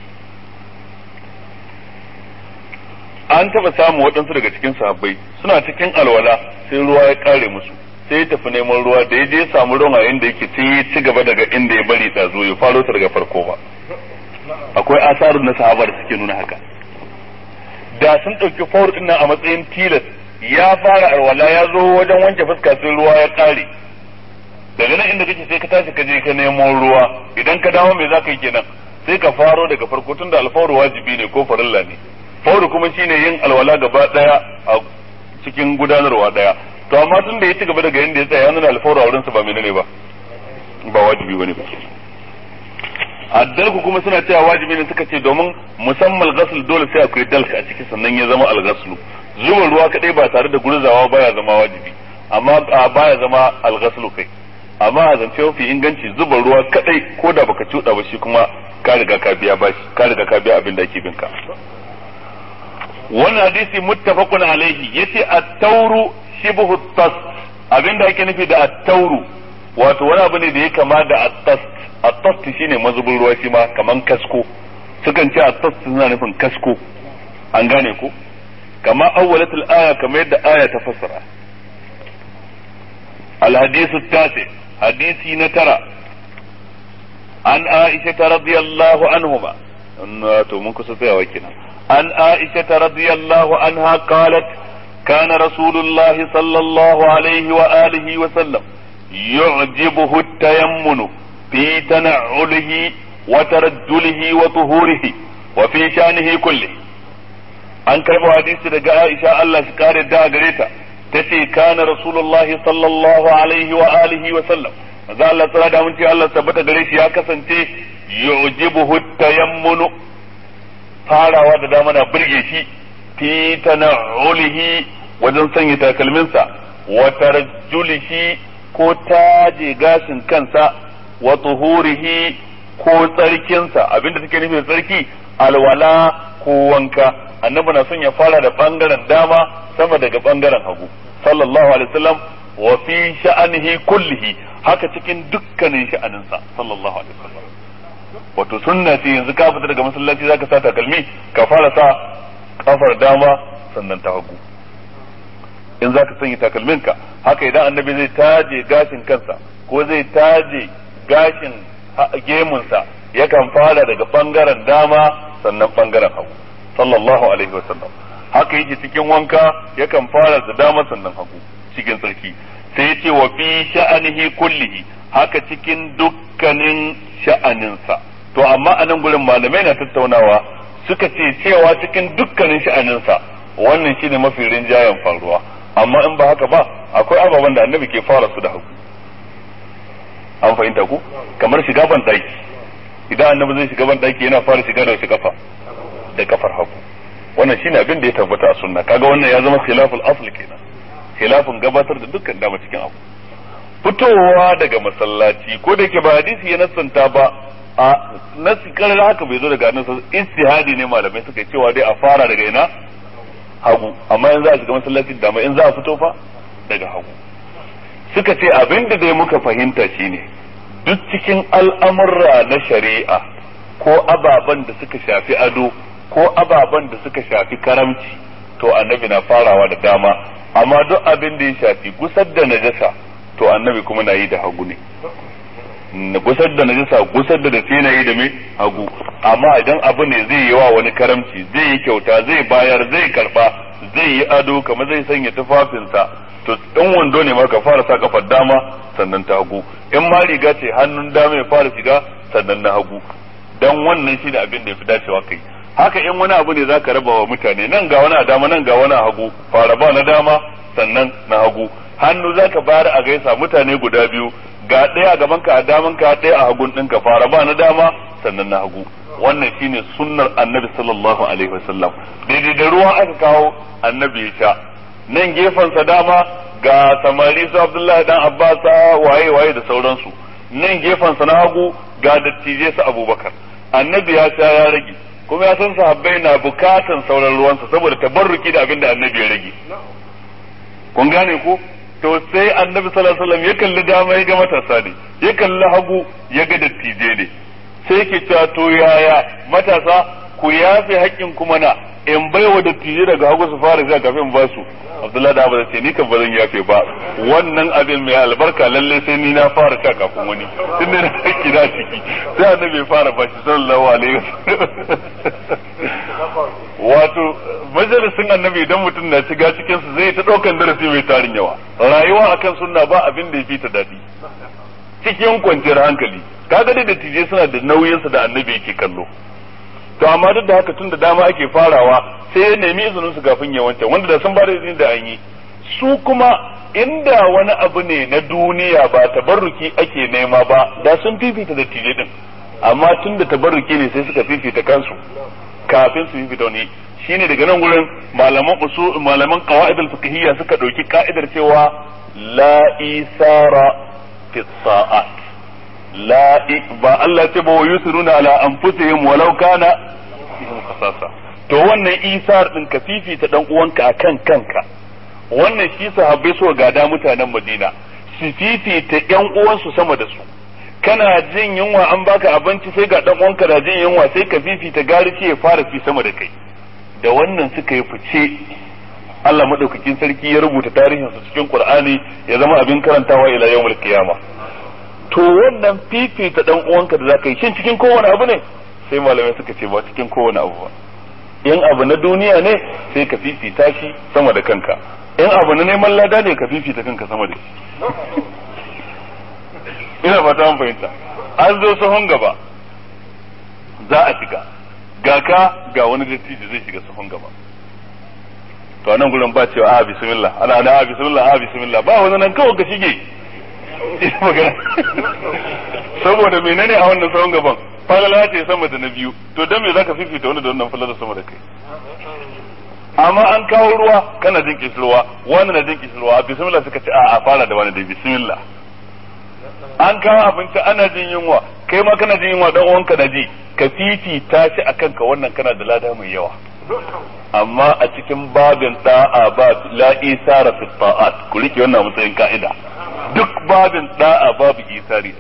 An taba samu waɗansu daga cikin sahabbai suna cikin alwala sai ruwa ya kare musu, sai ya tafi neman ruwa, da ya je samu ruwan a inda yake sai ya ci gaba daga inda ya bari ta zo ya faro ta daga farko ba. Akwai asarun na sahaba da suke nuna haka. Da sun ɗauki fawar ɗin nan a matsayin tilas, ya fara alwala ya zo wajen wanke fuska sai ruwa ya ƙare, daga nan inda kake sai ka tashi ka je ka nemo ruwa, idan ka dawo me za ka yi kenan? Sai ka faro daga farko, tunda alfawar wajibi ne ko farilla ne. Fawar kuma shine yin alwala gaba ɗaya a cikin gudanarwa ɗaya. To amma tun da ya ci gaba daga inda ya tsaya ya nuna alfawar a wurinsa ba menene ba, ba wajibi bane ba. Addalku kuma suna cewa wajibi ne, suka ce domin musamman ghasl dole sai akwai dalka a ciki sannan ya zama al-ghaslu. Zuba ruwa kadai ba tare da gurzawa baya zama wajibi, amma baya zama al-ghaslu kai. Amma a zance mafi inganci zuba ruwa kadai ko da baka cuda ba shi kuma ka riga ka biya bashi, ka riga ka biya abin da ake binka. Wannan hadisi muttafaqun alaihi yace at-tawru shibhu at-tas, abinda ake nufi da at-tawru wato wani abu ne da ya kama da at-tas. At-tast shine mazubin ruwa shi ma kaman kasko, sukan ce at-tast suna nufin kasko, an gane ko? Kama awwalatul aya, kamar yadda aya ta fassara. Al-hadithu at-tasi, hadisi na tara, an Aisha radiyallahu anhuma, to mun kusa tsayawa kenan. An Aisha radiyallahu anha qalat kana rasulullah sallallahu alaihi wa alihi wa sallam yu'jibuhu at-tayammunu في تنعله وترجله وطهوره وفي شأنه كله. an karɓo hadisi daga Aisha Allah shi kare da gare ta tace kana rasulullahi sallallahu alaihi wa alihi wa sallam, manzo Allah tsara da mun ce Allah tabbata gare shi ya kasance yujibuhu tayammunu, farawa da dama na burge shi, fi tana'ulihi wajen sanya takalminsa, wa tarjulihi ko taje gashin kansa, wa tuhurihi ko tsarkinsa. Abinda take nufi da tsarki alwala ko wanka. Annabi na son ya fara da bangaren dama sama daga bangaren hagu sallallahu alaihi wasallam, wa fi sha'anihi kullihi, haka cikin dukkanin sha'aninsa sallallahu alaihi wasallam. Wato sunna ce yanzu ka fita daga masallaci zaka sa takalmi ka fara sa kafar dama sannan ta hagu in zaka sanya takalminka. Haka idan annabi zai taje gashin kansa ko zai taje gashin gemunsa yakan fara daga bangaren dama sannan bangaren hagu sallallahu alaihi wasallam. Haka yake cikin wanka yakan fara da dama sannan hagu cikin tsarki. Sai yace wa fi sha'anihi kullihi, haka cikin dukkanin sha'aninsa. To amma a nan gurin malamai na tattaunawa suka ce cewa cikin dukkanin sha'aninsa wannan shine mafi rinjayen faruwa, amma in ba haka ba akwai ababen da annabi ke fara su da hagu. An fahimta ku? Kamar shiga ban daki, idan annabi zai shiga ban daki yana fara shiga da wasu kafa da kafar hagu. Wannan shine abin da ya tabbata a sunna. Kaga wannan ya zama khilaful asl kenan, khilafin gabatar da dukkan dama cikin abu. Fitowa daga masallaci ko da yake ba hadisi ya nassanta ba, a nasi karar haka bai zo daga annabi, istihadi ne malamai suka cewa dai a fara daga ina hagu, amma in za a shiga masallaci dama, in za a fito fa daga hagu. Suka ce abinda dai muka fahimta shine duk cikin al'amurra na shari'a ko ababen da suka shafi ado ko ababen da suka shafi karamci, to annabi na farawa da dama, amma duk abin da ya shafi gusar da najasa to annabi kuma na yi da hagu ne. na gusar da najasa gusar da datti yana yi da mai hagu. Amma idan abu ne zai yi wa wani karamci, zai yi kyauta, zai bayar, zai karba, zai yi ado kamar zai sanya tufafinsa, to in wando ne ma ka fara sa kafar dama sannan ta hagu, in ma riga ce hannun dama ya fara shiga sannan na hagu, dan wannan shi da abin da ya fi dacewa kai. Haka in wani abu ne za ka raba wa mutane, nan ga wani a dama nan ga wani a hagu, fara ba na dama sannan na hagu. Hannu za ka bayar a gaisa mutane guda biyu, ga ɗaya a gaban ka a daman ka ɗaya a hagun ɗinka, fara ba na dama sannan na hagu. Wannan shine sunnar annabi sallallahu alaihi wasallam. Daidai da ruwa aka kawo annabi ya sha, nan gefensa dama ga samari su Abdullahi dan Abbas waye waye da sauransu, nan gefensa na hagu ga dattijai su Abubakar. Annabi ya sha ya rage, kuma ya san sahabbai na bukatan sauran ruwansa saboda tabarruki da abin da annabi ya rage. Kun gane ko? To sai annabi sallallahu alaihi wasallam ya kalli dama ya ga matasa ne, ya kalli hagu ya ga dattijai ne, sai ke cewa to yaya matasa ku yafe haƙƙin kuma na in baiwa dattijai daga hagu su fara zuwa kafin ba su. Abdullahi da Abu ce ni kan ba zan yafe ba, wannan abin mai albarka lalle sai ni na fara sha kafin wani, tun da na haƙƙi na ciki, sai annabi ya fara bashi sallallahu alaihi wasallam. Wato majalisin annabi idan mutum na shiga cikin su zai ta ɗaukan darasi mai tarin yawa. Rayuwa akan sunna ba abin da ya fi ta daɗi, cikin kwanciyar hankali. Kaga dai dattijai suna da nauyinsa da annabi yake kallo, to amma duk da haka tun da dama ake farawa sai ya nemi izinin su kafin ya wancan, wanda da sun ba da izini da an yi. Su kuma inda wani abu ne na duniya ba tabarruki ake nema ba da sun fifita dattijai din, amma tun da tabarruki ne sai suka fifita kansu kafin su fifita wani. Shine daga nan gurin malaman usul malaman qawaid al-fiqhiyya suka dauki ka'idar cewa la isara fi sa'at. La ba Allah ce ba wa yusiruna ala anfusihim walau kana khasasa. To wannan isar din ka fifita dan uwanka akan kanka, wannan shi sahabbai so gada mutanen Madina, su fifita yan uwansu sama da su. Kana jin yunwa an baka abinci sai ga dan uwanka da jin yunwa sai ka fifita gari ce ya fara fi sama da kai. Da wannan suka yi fice, Allah madaukakin sarki ya rubuta tarihin su cikin Qur'ani ya zama abin karantawa ila yawmul qiyamah. To wannan fifita dan uwanka da zaka yi shin cikin kowane abu ne? Sai malamai suka ce ba cikin kowane abu ba. In abu na duniya ne sai ka fifita shi sama da kanka, in abu na neman lada ne ka fifita kanka sama da shi. Ina fata an fahimta. An zo sahun gaba za a shiga, ga ka ga wani dattijo zai shiga sahun gaba, to anan gurin ba cewa a bismillah, ana ana a bismillah a bismillah, ba wani nan kawai ka shige. Saboda menene a wannan sahun gaban falala ce sama da na biyu, to dan me zaka fifita wani da wannan falala sama da kai? Amma an kawo ruwa kana jin kishirwa, wani na jin kishirwa, bismillah suka ce a a fara da wani da bismillah. An kawo abinci ana jin yunwa, kai ma kana jin yunwa dan uwanka na ji, ka fifita shi akan ka, wannan kana da lada mai yawa. Amma a cikin babin da'a ba la isara fi ta'at, ku rike wannan matsayin ka'ida. Duk babin da'a babu isari.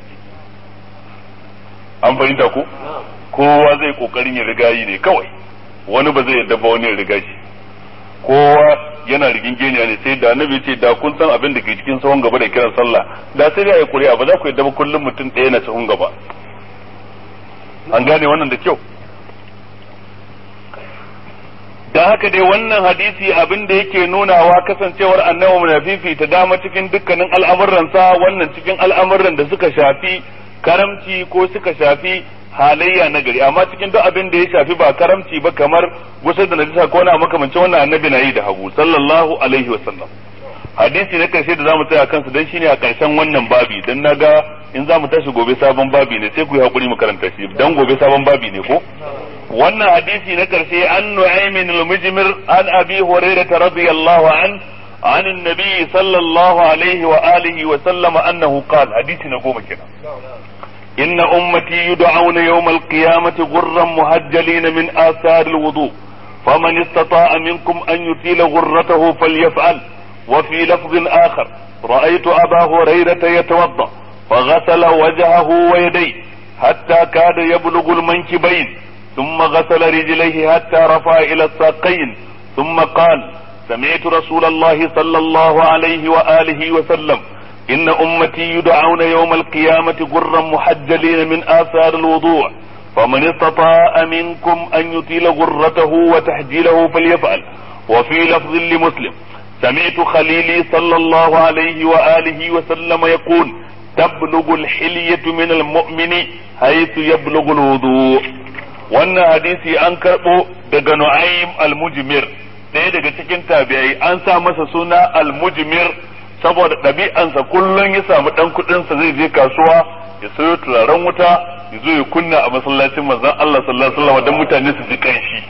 An fahimta ku? Kowa zai kokarin ya riga yi ne kawai, wani ba zai yadda ba wani ya riga shi. Kowa yana rigingeniya ne, sai da annabi ce da kun san abin da ke cikin sahun gaba da kiran sallah da sai dai ai kuri'a, ba za ku yadda ba kullum mutum ɗaya na sahun gaba. An gane wannan da kyau. Da haka dai wannan hadisi abin da yake nunawa kasancewar annabi munafifi ta dama cikin dukkanin al'amuransa, wannan cikin al'amuran da suka shafi karamci ko suka shafi halayya na gari, amma cikin duk abin da ya shafi ba karamci ba kamar gusar da najisa ko na makamancin wannan annabi na yi da hagu sallallahu alaihi wasallam. Hadisi na karshe da zamu tsaya kansa dan shine a karshen wannan babi, dan naga in zamu tashi gobe sabon babi ne sai ku yi hakuri mu karanta shi dan gobe sabon babi ne ko. Wannan hadisi na karshe an Nu'aymin al-Mujmir an Abi Hurairah radiyallahu an عن النبي صلى الله عليه وآله وسلم أنه قال حديث نقوم كنا إن أمتي يدعون يوم القيامة غرا مهجلين من آثار الوضوء فمن استطاع منكم أن يطيل غرته فليفعل. وفي لفظ آخر رأيت أبا هريرة يتوضأ فغسل وجهه ويديه حتى كاد يبلغ المنكبين ثم غسل رجليه حتى رفع إلى الساقين ثم قال سمعت رسول الله صلى الله عليه وآله وسلم إن أمتي يدعون يوم القيامة غرا محجلين من آثار الوضوء فمن استطاع منكم أن يطيل غرته وتحجيله فليفعل. وفي لفظ لمسلم سمعت خليلي صلى الله عليه وآله وسلم يقول تبلغ الحلية من المؤمن حيث يبلغ الوضوء. wannan hadisi an karɓo daga Nu'aym al-Mujmir, ɗaya daga cikin tabi'ai, an sa masa suna al-Mujmir saboda ɗabi'ansa kullum ya samu ɗan kuɗinsa zai je kasuwa ya sayo turaren wuta ya zo ya kunna a masallacin manzon Allah sallallahu alaihi wasallam dan mutane su ji kanshi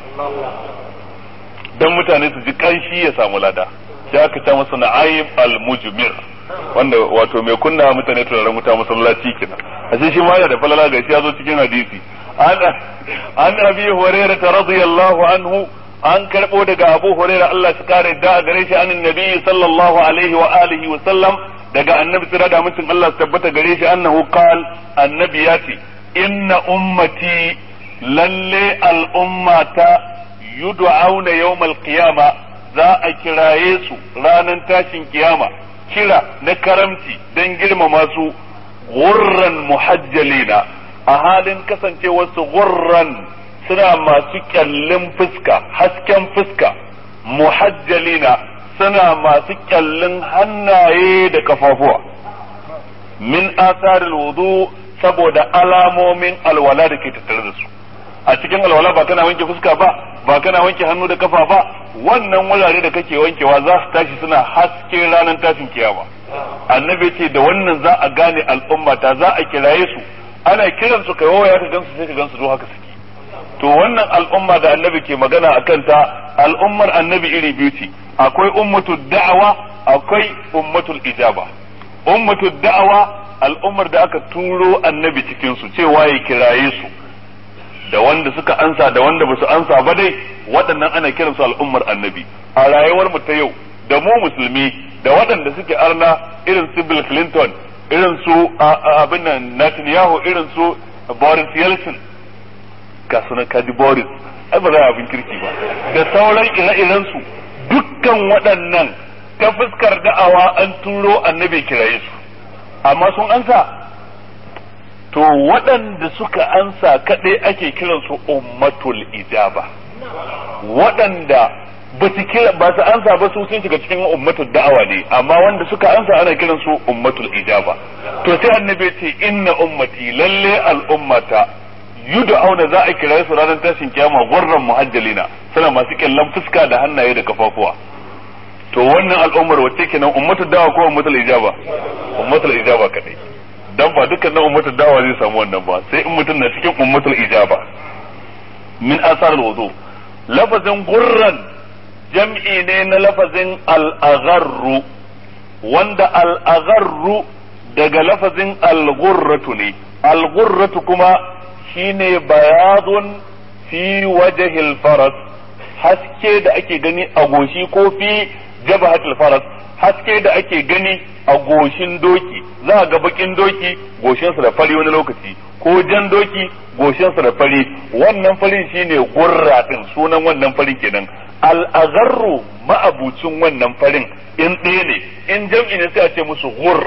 dan mutane su ji kanshi ya samu lada, sai aka ta masa Nu'aym al-Mujmir, wanda wato mai kunna mutane turaren wuta masallaci kenan. ashe shi ma yana da falala ga shi ya zo cikin hadisi. an abi hurairah radiyallahu anhu, an karbo daga Abu Hurairah Allah shi kare da gare shi annin nabi sallallahu alaihi wa alihi wa sallam, daga annabi sira da mutum Allah tabbata gare shi annahu qal, annabi yati inna ummati lalle al ummata yud'auna yawm al qiyama, za a kiraye su ranar tashin kiyama kira na karamci dan girmama su, gurran muhajjalina, a halin kasancewar su gurran suna masu kyallin fuska, hasken fuska, muhajjalina suna masu kyallin hannaye da kafafuwa, min asaril wudu, saboda alamomin alwala da ke tattare da su. a cikin alwala ba kana wanke fuska ba, ba kana wanke hannu da kafa ba, wannan wurare da kake wankewa za su tashi suna haske ranar tashin kiyama. annabi ce da wannan za a gane al'umma ta, za a kiraye su, ana kiran su kai waya ka gansu sai ka gansu do haka suke. to wannan al'umma da annabi ke magana akan ta, al'ummar annabi iri biyu ce, akwai ummatul da'awa, akwai ummatul ijaba. ummatul da'awa al'ummar da aka turo annabi cikin su cewa ya kiraye su, da wanda suka ansa da wanda basu ansa ba dai, waɗannan ana kiran su al'ummar annabi. a rayuwar mu ta yau da mu musulmi da waɗanda suke arna irin su Bill Clinton, irin su abin nan Netanyahu, irin su Boris Yeltsin, ga sunan kaji Boris, ai ba za a abin kirki ba, da sauran ire-iren su, dukkan waɗannan ta fuskar da'awa an turo annabi kiraye su, amma sun ansa. to waɗanda suka ansa kaɗai ake kiransu ummatul ijaba, waɗanda ba su kira ba su ansa ba su sun shiga cikin ummatul da'awa ne, amma wanda suka ansa ana kiransu ummatul ijaba. to sai annabi ce inna ummati, lalle al'ummata yud'auna, za a kira su ranar tashin kiyama gurran muhajjalina, suna masu kyallan fuska da hannaye da kafafuwa. to wannan al'ummar wacce kenan, ummatul da'awa ko ummatul ijaba? ummatul ijaba kadai, dan ba dukkan nan ummatul da'awa zai samu wannan ba, sai in mutum na cikin ummatul ijaba. min asar al-wudu, lafazin gurran jam'i ne na lafazin al-agharru, wanda al-agharru daga lafazin al-ghurratu ne. al-ghurratu kuma shine bayadun fi wajhil faras, haske da ake gani a goshi, ko fi jabhatil faras, haske da ake gani a goshin doki. za a ga bakin doki goshinsa da fari wani lokaci, ko jan doki goshinsa da fari, wannan farin shine gurra din, sunan wannan farin kenan. al-agharru ma'abucin wannan farin in ɗaya ne, in jam'i ne sai a ce musu ghurr.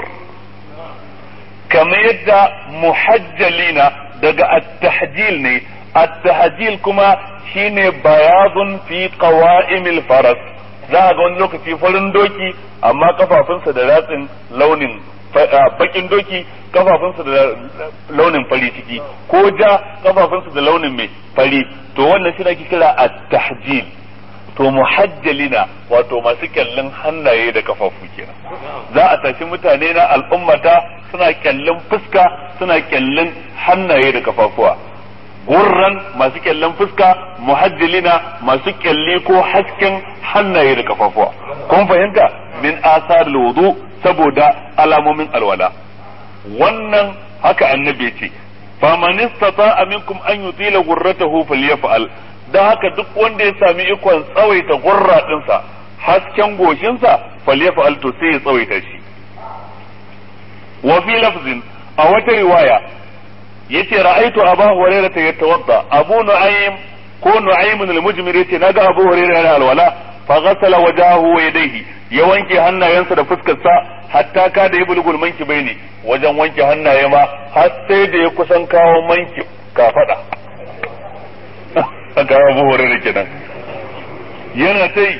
kamar yadda muhajjalina daga at-tahjil ne, at-tahjil kuma shine bayadun fi qawa'imil faras, za a ga wani lokaci farin doki amma kafafunsa da ratsin launin bakin doki, kafafunsa da launin fari ciki, ko ja kafafunsa da launin mai fari. to wannan shi ake kira at-tahjil. to muhajjalina wato masu kyallin hannaye da kafafu kenan. za a tashi mutane na al'ummata suna kyallin fuska, suna kyallin hannaye da kafafuwa. gurran masu kyallin fuska, muhajjalina masu kyalli ko hasken hannaye da kafafuwa. kun fahimta? min asar wudu, saboda alamomin alwala. wannan haka annabi ce, faman istata'a minkum an yutila gurratahu falyaf'al. dan haka duk wanda ya sami ikon tsawaita gurra dinsa, hasken goshinsa, falyaf'al, to sai ya tsawaita shi. wa fi lafzin, a wata riwaya yace ra'aitu Abu Hurairah yatawadda, Abu Nu'aym ko Nu'aym al-Mujmir yace naga Abu Hurairah yana alwala, fa ghasala wajahu wa yadayhi, ya wanke hannayensa da fuskarsa hatta ka da ya bulgul manki bai ne wajen wanke hannaye ma har sai da ya kusan kawo manki kafada aka Abu Hurairah kenan yana tai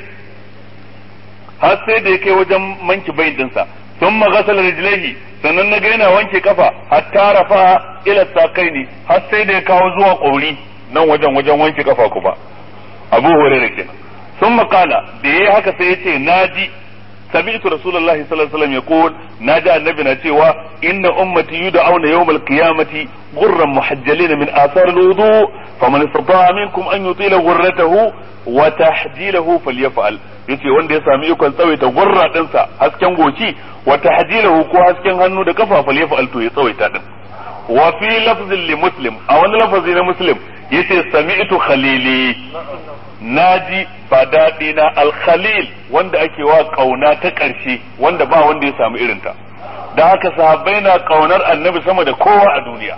har sai da ya kai wajen manki bai dinsa thumma ghasala rijlaihi sannan naga yana wanke kafa hatta rafa ila saqaini har sai da ya kawo zuwa kauri nan wajen wajen wanke kafa kuma Abu Hurairah kenan thumma qala da yayi haka sai yace naji سمعت رسول الله صلى الله عليه وسلم يقول ناجى النبي cewa إن أمتي يدعون يوم القيامة غرا محجلين من آثار الوضوء فمن استطاع منكم أن يطيل غرته وتحجيله فليفعل yace wanda ya sami ikon tsawaita gurra dinsa hasken goci wa tahjilahu ko hasken hannu da kafa falyafa'al to ya tsawaita din wa fi lafzin li muslim a wani lafazi na muslim yace sami'tu khalili naji fadadi na al-khalil wanda ake wa kauna ta ƙarshe wanda ba wanda ya samu irinta da haka sahabbai na kaunar annabi sama da kowa a duniya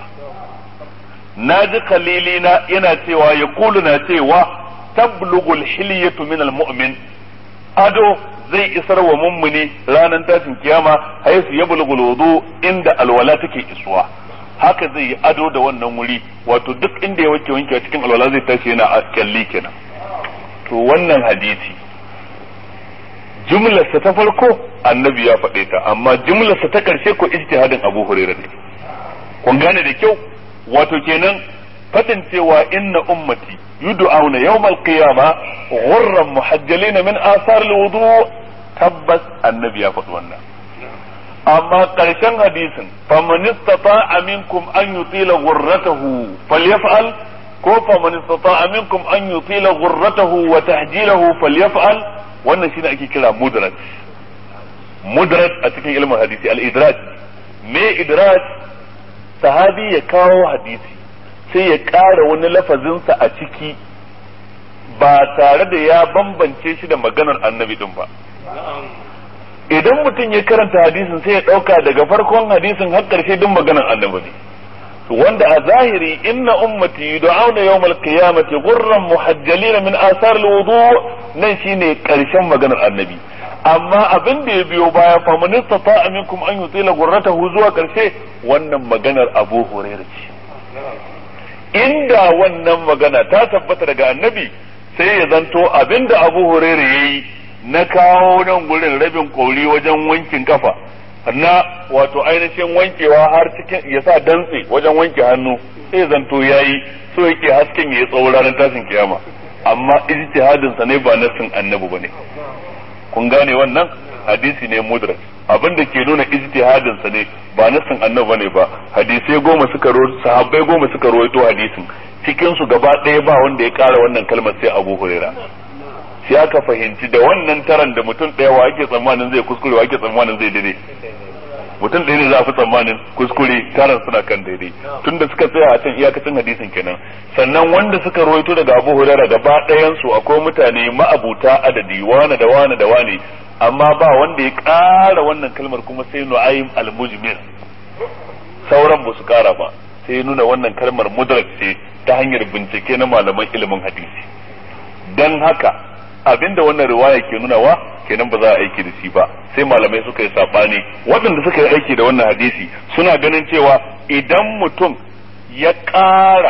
naji khalili na yana cewa ya kulu na cewa tablugul hilyatu min al-mu'min ado zai isar wa mummuni ranar tashin kiyama haisu yablugul wudu inda alwala take isuwa haka zai yi ado da wannan wuri wato duk inda ya wanke wanke cikin alwala zai tashi yana askalli kenan to wannan hadisi jumlarsa ta farko annabi ya faɗe ta amma jumlarsa ta ƙarshe ko ijtihadin Abu Hurairah ne kun gane da kyau wato kenan fadin cewa inna ummati yud'auna yawmal qiyama ghurran muhajjalina min athar alwudu tabbas annabi ya faɗi wannan amma ƙarshen hadisin faman istata'a minkum an yutila ghurratahu falyaf'al ko faman istata'a minkum an yutila ghurratahu wa tahjilahu falyaf'al wannan shine ake kira mudraj mudraj a cikin ilmin hadisi al-idraj me idraj sahabi ya kawo hadisi sai ya ƙara wani lafazinsa a ciki ba tare da ya bambance shi da maganar annabi din ba idan mutum ya karanta hadisin sai ya ɗauka daga farkon hadisin har ƙarshe din maganar annabi ne wanda a zahiri inna ummati yud'auna yawmal qiyamati ghurran muhajjalina min athar alwudu nan shine ƙarshen maganar annabi amma abin da ya biyo baya fa man istata'a minkum an yutila ghurratahu zuwa ƙarshe wannan maganar Abu Hurairah ce inda wannan magana ta tabbata daga annabi sai ya zanto abinda Abu Hurairah yayi na kawo nan gurin rabin kori wajen wankin kafa na wato ainihin wankewa har cikin ya sa dantse wajen wanke hannu sai zanto yayi so yake hasken ya tsawo ranar tashin kiyama amma ijtihadin sa ne ba nassin annabi bane kun gane wannan hadisi ne mudraj abin da ke nuna ijtihadin sa ne ba nassin annabi bane ba hadisi goma suka ro sahabbai goma suka rawaito hadisin cikin su gaba ɗaya ba wanda ya ƙara wannan kalmar sai Abu Hurairah sai aka fahimci da wannan taran da mutum ɗaya wa ake tsammanin zai kuskure wa ake tsammanin zai daidai mutum ɗaya ne za a fi tsammanin kuskure taran suna kan daidai tunda suka tsaya a can iyakacin hadisin kenan sannan wanda suka rawaito daga Abu Hurairah gaba ɗayan su akwai mutane ma'abuta adadi wane da wane da wane amma ba wanda ya ƙara wannan kalmar kuma sai Nu'aym al-Mujmir sauran ba su ƙara ba sai nuna wannan kalmar mudraj ce ta hanyar bincike na malaman ilimin hadisi dan haka abinda wannan riwaya ke nunawa kenan ba za a aiki da shi ba sai malamai suka yi sabani waɗanda suka yi aiki da wannan hadisi suna ganin cewa idan mutum ya ƙara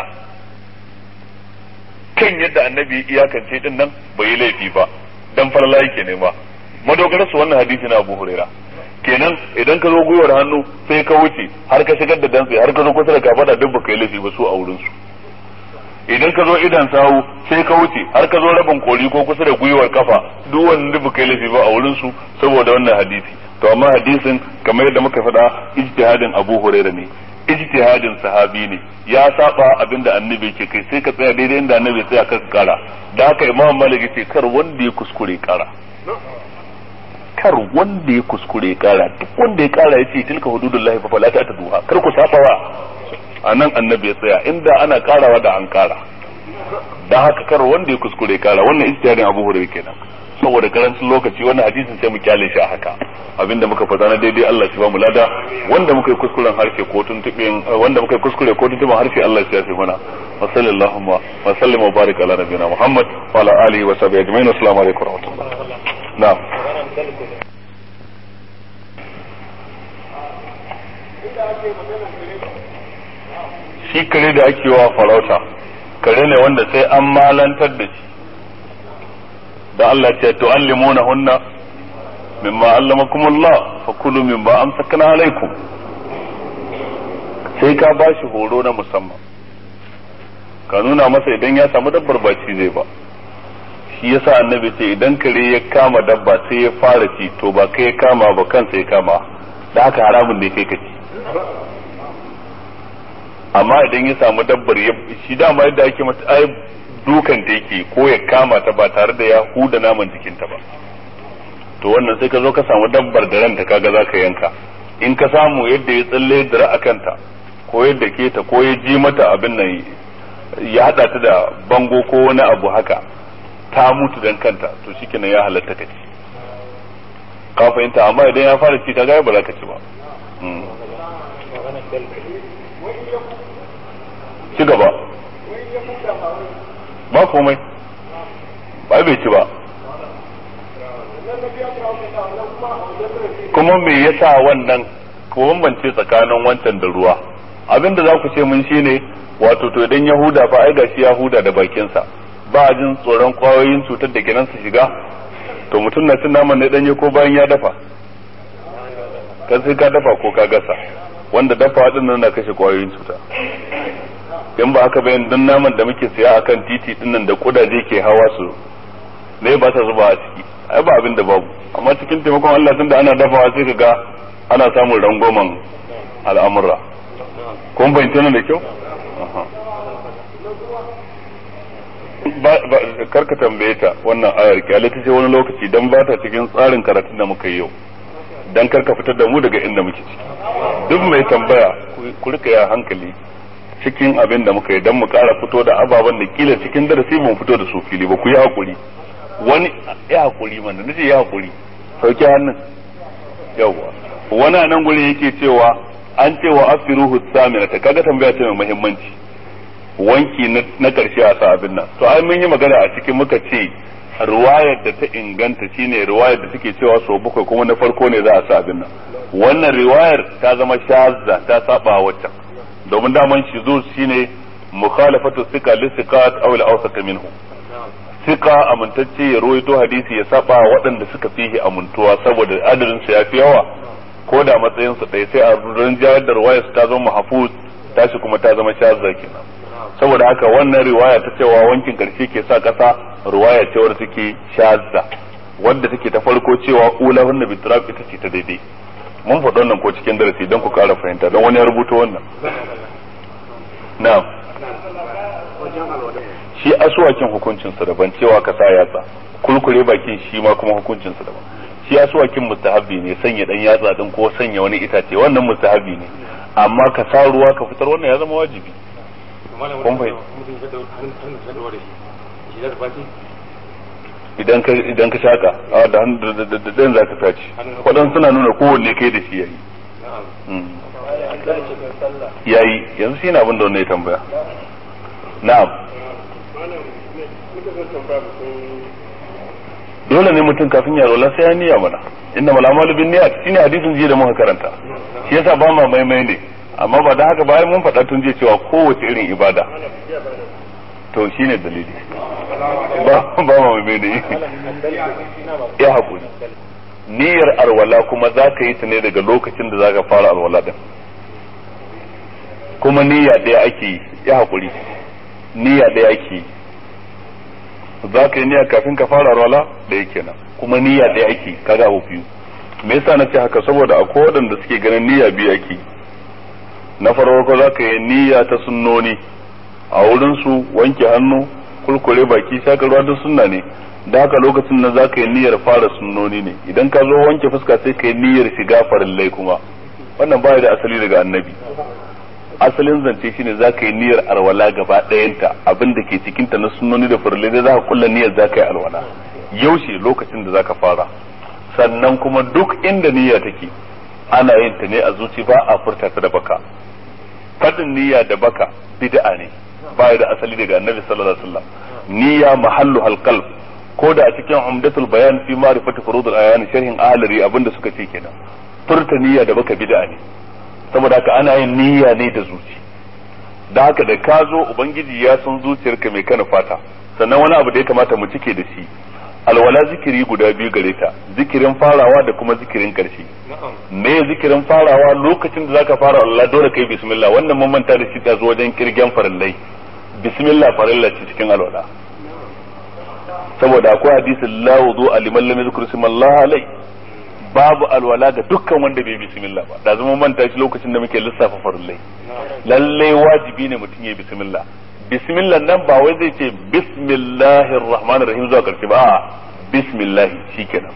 kan yadda annabi iyakance din nan bai yi laifi ba dan farla yake ne ba madogarar su wannan hadisi na Abu Huraira kenan idan ka zo gwiwar hannu sai ka wuce har ka shigar da dantse har ka zo kusa da kafada duk baka yi laifi ba su a wurin su idan ka zo idan sawu sai ka wuce har ka zo rabin kori ko kusa da gwiwar kafa duk wannan duk kai lafi ba a wurin su saboda wannan hadisi to amma hadisin kamar yadda muka faɗa ijtihadin Abu Hurairah ne ijtihadin sahabi ne ya saba abinda annabi yake kai sai ka tsaya daidai inda annabi tsaya ka kara da haka Imam Malik yace kar wanda ya kuskure kara kar wanda ya kuskure kara duk wanda ya kara yace tilka hududullahi fa fala ta'taduha kar ku sabawa a nan annabi ya tsaya inda ana karawa da an kara da haka kar wanda ya kuskure kara wannan ijtihadin Abu Hurairah kenan saboda karancin lokaci wannan hadisin sai mu kyale shi a haka abinda muka faɗa na daidai Allah shi ba mu lada wanda muka yi kuskuren harshe ko tuntubin wanda muka yi kuskure ko tuntuban harshe Allah shi ya fi mana wa sallallahu wa sallim wa barik ala nabiyina Muhammad wa ala alihi wa sahbihi ajma'in assalamu alaikum wa rahmatullah na'am shi kare da ake wa farauta kare ne wanda sai an malantar da shi da Allah ce tu'allimuna hunna mimma allamakumullah fakulu mimma amsakna alaikum, sai ka bashi horo na musamman ka nuna masa idan ya samu dabbar ba ci zai ba. shi yasa annabi ce idan kare ya kama dabba sai ya fara ci to ba kai ya kama ba kansa ya kama, da haka haramun ne kai ka ci. amma idan ya samu dabbar ya shi dama yadda ake mata ai dukan ta yake ko ya kama ta ba tare da ya huda naman jikinta ba, to wannan sai ka zo ka samu dabbar da ranta kaga zaka yanka, in ka samu yadda ya tsalle dira a kanta ko yadda ke ta ko ya ji mata abin nan ya hada ta da bango ko wani abu haka ta mutu dan kanta, to shikenan ya halatta ka ci ka fahimta. amma idan ya fara ci kaga ba za ka ci ba. ci gaba ba komai ba bai ci ba. kuma me yasa wannan ko bambance tsakanin wancan da ruwa? abinda za ku ce mun shine wato to idan yahuda fa ai gashi yahuda da bakinsa ba jin tsoron kwayoyin cutar da kenan su shiga, to mutum na cin naman ne danye ko bayan ya dafa? kan sai ka dafa ko ka gasa, wanda dafa din nan na kashe kwayoyin cuta. in ba haka bayan dan naman da muke siya akan titi din nan da kudaje ke hawa su ne ba ta zuba a ciki, ai ba abin da babu. amma cikin taimakon Allah tunda ana dafawa sai kaga ana samun rangwamen al'amura. kun bayyana da kyau? karka tambaye ta wannan ayar kyale ta ce wani lokaci dan ba ta cikin tsarin karatun da muka yi yau, dan karka fitar da mu daga inda muke ciki. duk mai tambaya ku rika ya hankali cikin abin da muka yi dan mu kara fito da ababen da kila cikin darasi mun fito da su fili ba. ku yi hakuri, wani ya hakuri mana nace ya hakuri, sauke hannun yawa. wani nan gure yake cewa an cewa asiruhu samina ta, kaga tambaya ce mai muhimmanci, wanki na karshe a sa abin nan. to ai mun yi magana a cikin muka ce riwayar da ta inganta shine riwayar da take cewa so bakwai kuma na farko ne za a sa abin nan. wannan riwayar ta zama shazza, ta saba waccan, domin daman shi zo shine mukhalafatu thiqa li thiqat aw al-awsat minhu. thiqa amintacce ya rawaito hadisi ya saba waɗanda suka fihi amintuwa saboda adadin su yafi yawa, ko da matsayin su dai sai a rinjayar da riwayar ta zama mahfuz, tashi kuma ta zama shazza kenan. saboda haka wannan riwaya ta cewa wankin karshe ke sa kasa riwaya ce wadda take shazza, wadda take ta farko cewa ulahun nabi turab ita ce ta daidai. mun faɗa wannan ko cikin darasi don ku ƙara fahimta, don wani ya rubuta wannan. na'am, shi asuwakin hukuncinsa daban, cewa ka sa yatsa kulkure bakin shi ma kuma hukuncinsa daban. shi asuwakin mustahabi ne, sanya dan yatsa din ko sanya wani itace wannan mustahabi ne, amma ka sa ruwa ka fitar wannan ya zama wajibi. idan ka idan ka shaka a da da dan za ka tace wadan suna nuna kowanne kai da shi yayi yayi yanzu shi ne abin da wannan ya tambaya. na'am, dole ne mutum kafin ya rola sai ya niyya mana, inna mal amalu bin niyyat shine hadisin jiya da muka karanta. shi yasa ba ma maimai ne, amma ba da haka bayan mun faɗa tun je cewa kowace irin ibada to shine dalili ba ba ma mai ne ya hakuri. niyyar alwala kuma za ka yi ta ne daga lokacin da za ka fara alwala din, kuma niyya ɗaya ake yi, ya hakuri, niyya ɗaya ake yi. za ka yi niyya kafin ka fara alwala da yake nan, kuma niyya ɗaya ake yi, kaga abu biyu. me yasa na ce haka? saboda akwai waɗanda suke ganin niyya biyu ake yi. na farko za ka yi niyya ta sunnoni, a wurin su wanke hannu, kulkure baki, shaka ruwa duk sunna ne, da haka lokacin nan za ka yi niyyar fara sunnoni ne. idan ka zo wanke fuska sai ka yi niyyar shiga farillai kuma, wannan baya da asali daga annabi. asalin zance shine za ka yi niyyar alwala gaba ɗayanta, abin da ke cikinta na sunnoni da farillai da za ka kulla niyyar za ka yi alwala. yaushe? lokacin da za ka fara. sannan kuma duk inda niyya take ana yin ta ne a zuci, ba a furta ta da baka. fadin niyya da baka bid'a ne, baya da asali daga annabi sallallahu alaihi wasallam. niyya mahallu halqalb, ko da a cikin umdatul bayan fi ma'rifati furudul ayan sharhin ahlari abinda suka ce kenan furta niyya da baka bid'a ne saboda haka ana yin niyya ne da zuci da haka da ka zo ubangiji ya san zuciyarka mai kana fata sannan wani abu da ya kamata mu cike da shi alwala zikiri guda biyu gare ta zikirin farawa da kuma zikirin karshe me zikirin farawa lokacin da zaka fara Allah dole kai bismillah wannan mun manta da shi ta zo wajen kirgen farillai bismillah farilla ce cikin alwala saboda akwai hadisin la wudu liman lam yadhkur ismallah alai babu alwala ga dukkan wanda bai bismillah ba da zama manta shi lokacin da muke lissafa farillai lalle wajibi ne mutum ya bismillah bismillah nan ba wai zai ce bismillahir rahmanir rahim zuwa karshe ba bismillah shikenan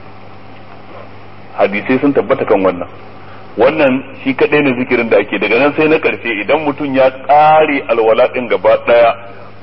hadisai sun tabbata kan wannan wannan shi kadai ne zikirin da ake daga nan sai na karshe idan mutum ya kare alwala din gaba daya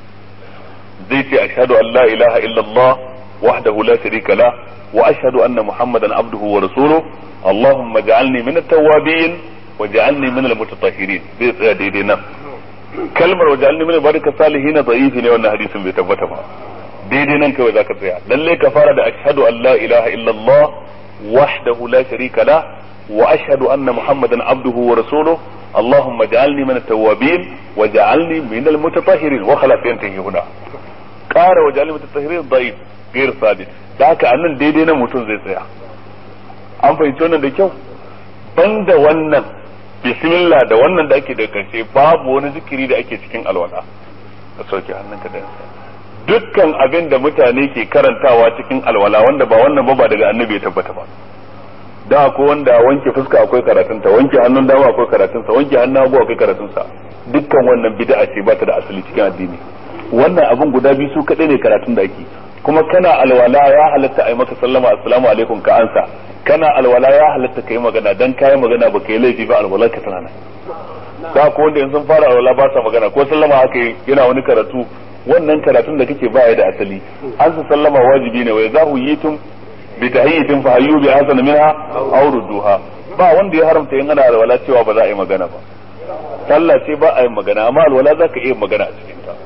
zai ce ashhadu an la ilaha illallah wahdahu la sharika la wa ashhadu anna muhammadan abduhu wa rasuluhu allahumma ij'alni min at-tawwabin waj'alni min al-mutatahhirin zai tsaya daidai nan kalmar waj'alni min ibadika salihin da'ifi ne wannan hadisin bai tabbata ba daidai nan kawai zaka tsaya lalle ka fara da ashhadu an la ilaha illallah wahdahu la sharika la wa ashhadu anna muhammadan abduhu wa rasuluhu اللهم اجعلني من التوابين واجعلني من المتطهرين وخلاص ينتهي هنا قال واجعلني من التطهرين ضعيف غير ثابت da haka annan daidai na mutum zai tsaya an fahimci wannan da kyau banda wannan bismillah da wannan da ake da karshe babu wani zikiri da ake cikin alwala ka sauke hannunka da dukkan abin da mutane ke karantawa cikin alwala wanda ba wannan ba ba daga annabi ya tabbata ba da ko wanda wanke fuska akwai karatunta wanke hannun dama akwai karatunsa wanke hannun hagu akwai karatunsa dukkan wannan bid'a ce ba ta da asali cikin addini wannan abin guda biyu su kadai ne karatun da ake kuma kana alwala ya halatta ai maka sallama assalamu alaikum ka ansa kana alwala ya halatta kai magana dan kai magana ba kai laifi ba alwala ka tana nan ka ko wanda in sun fara alwala ba sa magana ko sallama haka yana wani karatu wannan karatun da kake baya da asali an sa sallama wajibi ne wai zahu yitum bi tahiyyatin fa hayyu bi ahsana minha aw rudduha ba wanda ya haramta yin ana alwala cewa ba za a yi magana ba sallah ce ba a yi magana amma alwala zaka iya magana a cikin ta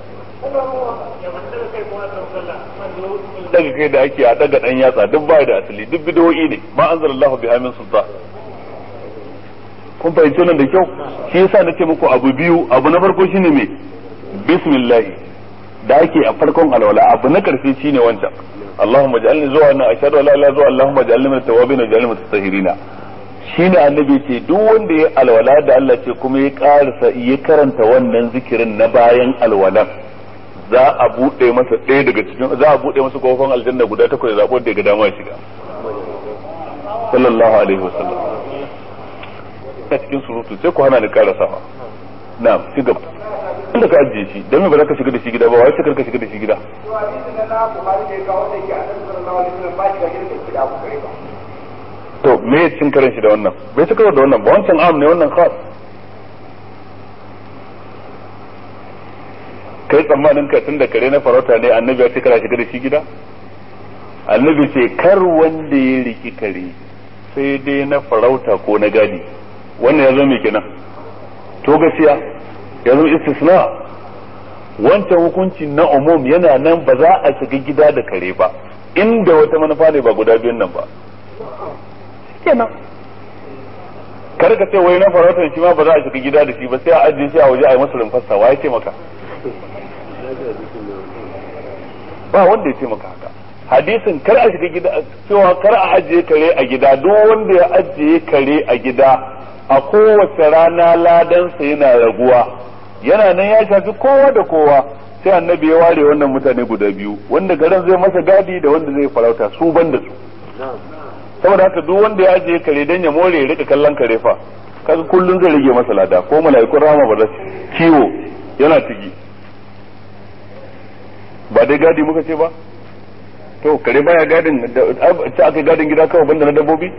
daga kai da ake a daga dan yatsa duk baya da asali duk bid'o'i ne ma anzalallahu biha min sultan kun fahimci nan da kyau shi yasa nace muku abu biyu abu na farko shine me bismillah da ake a farkon alwala abu na karshe shine wancan Allahumma ij'alni zuwa na ashhadu an la ilaha illa Allahumma ij'alni min at-tawwabin wa ij'alni min at-tahirin shine annabi ce duk wanda ya alwala da Allah ce kuma ya karasa ya karanta wannan zikirin na bayan alwalan za a bude masa ɗaya daga cikin za a bude masa kofar aljanna guda takwas da zabo da ga dama ya shiga sallallahu alaihi wasallam a cikin surutu sai ku hana ni karasawa na'am ci gaba inda ka ajiye shi dan me ba za ka shiga da shi gida ba wai sai ka shiga da shi gida to me cin karen shi da wannan bai ci karo da wannan ba wancan am ne wannan khas kai tsammanin ka tun da kare na farauta ne annabi ya ce kana shiga da shi gida annabi ce kar wanda ya riki kare sai dai na farauta ko na gadi wannan ya zo me kenan to gaskiya ya zo istisna wancan hukunci na umum yana nan ba za a shiga gida da kare ba inda wata manufa ne ba guda biyun nan ba kenan kar ka ce wai na farautar shi ma ba za a shiga gida da shi ba sai a ajiye shi a waje a yi masa rumfarsa wa ya ce maka ba wanda ya ce maka haka hadisin kar a shiga gida cewa kar a ajiye kare a gida duk wanda ya ajiye kare a gida a kowace rana ladansa yana raguwa yana nan ya shafi kowa da kowa sai annabi ya ware wannan mutane guda biyu wanda garin zai masa gadi da wanda zai farauta su ban da su saboda haka duk wanda ya ajiye kare dan ya more ya rika kallon kare fa kaga kullun zai rage masa lada ko mala'ikun rahama ba za su kiwo yana tigi ba dai gadi muka ce ba to kare baya gadin ta aka gadin gida kawai banda na dabbobi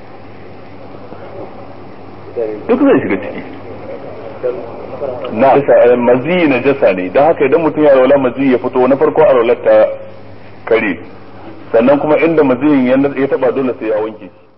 duk zai shiga ciki na mazi na jasa ne don haka idan mutum ya alwala mazi ya fito na farko alwalar ta kare sannan kuma inda maziyin ya taba dole sai ya wanke shi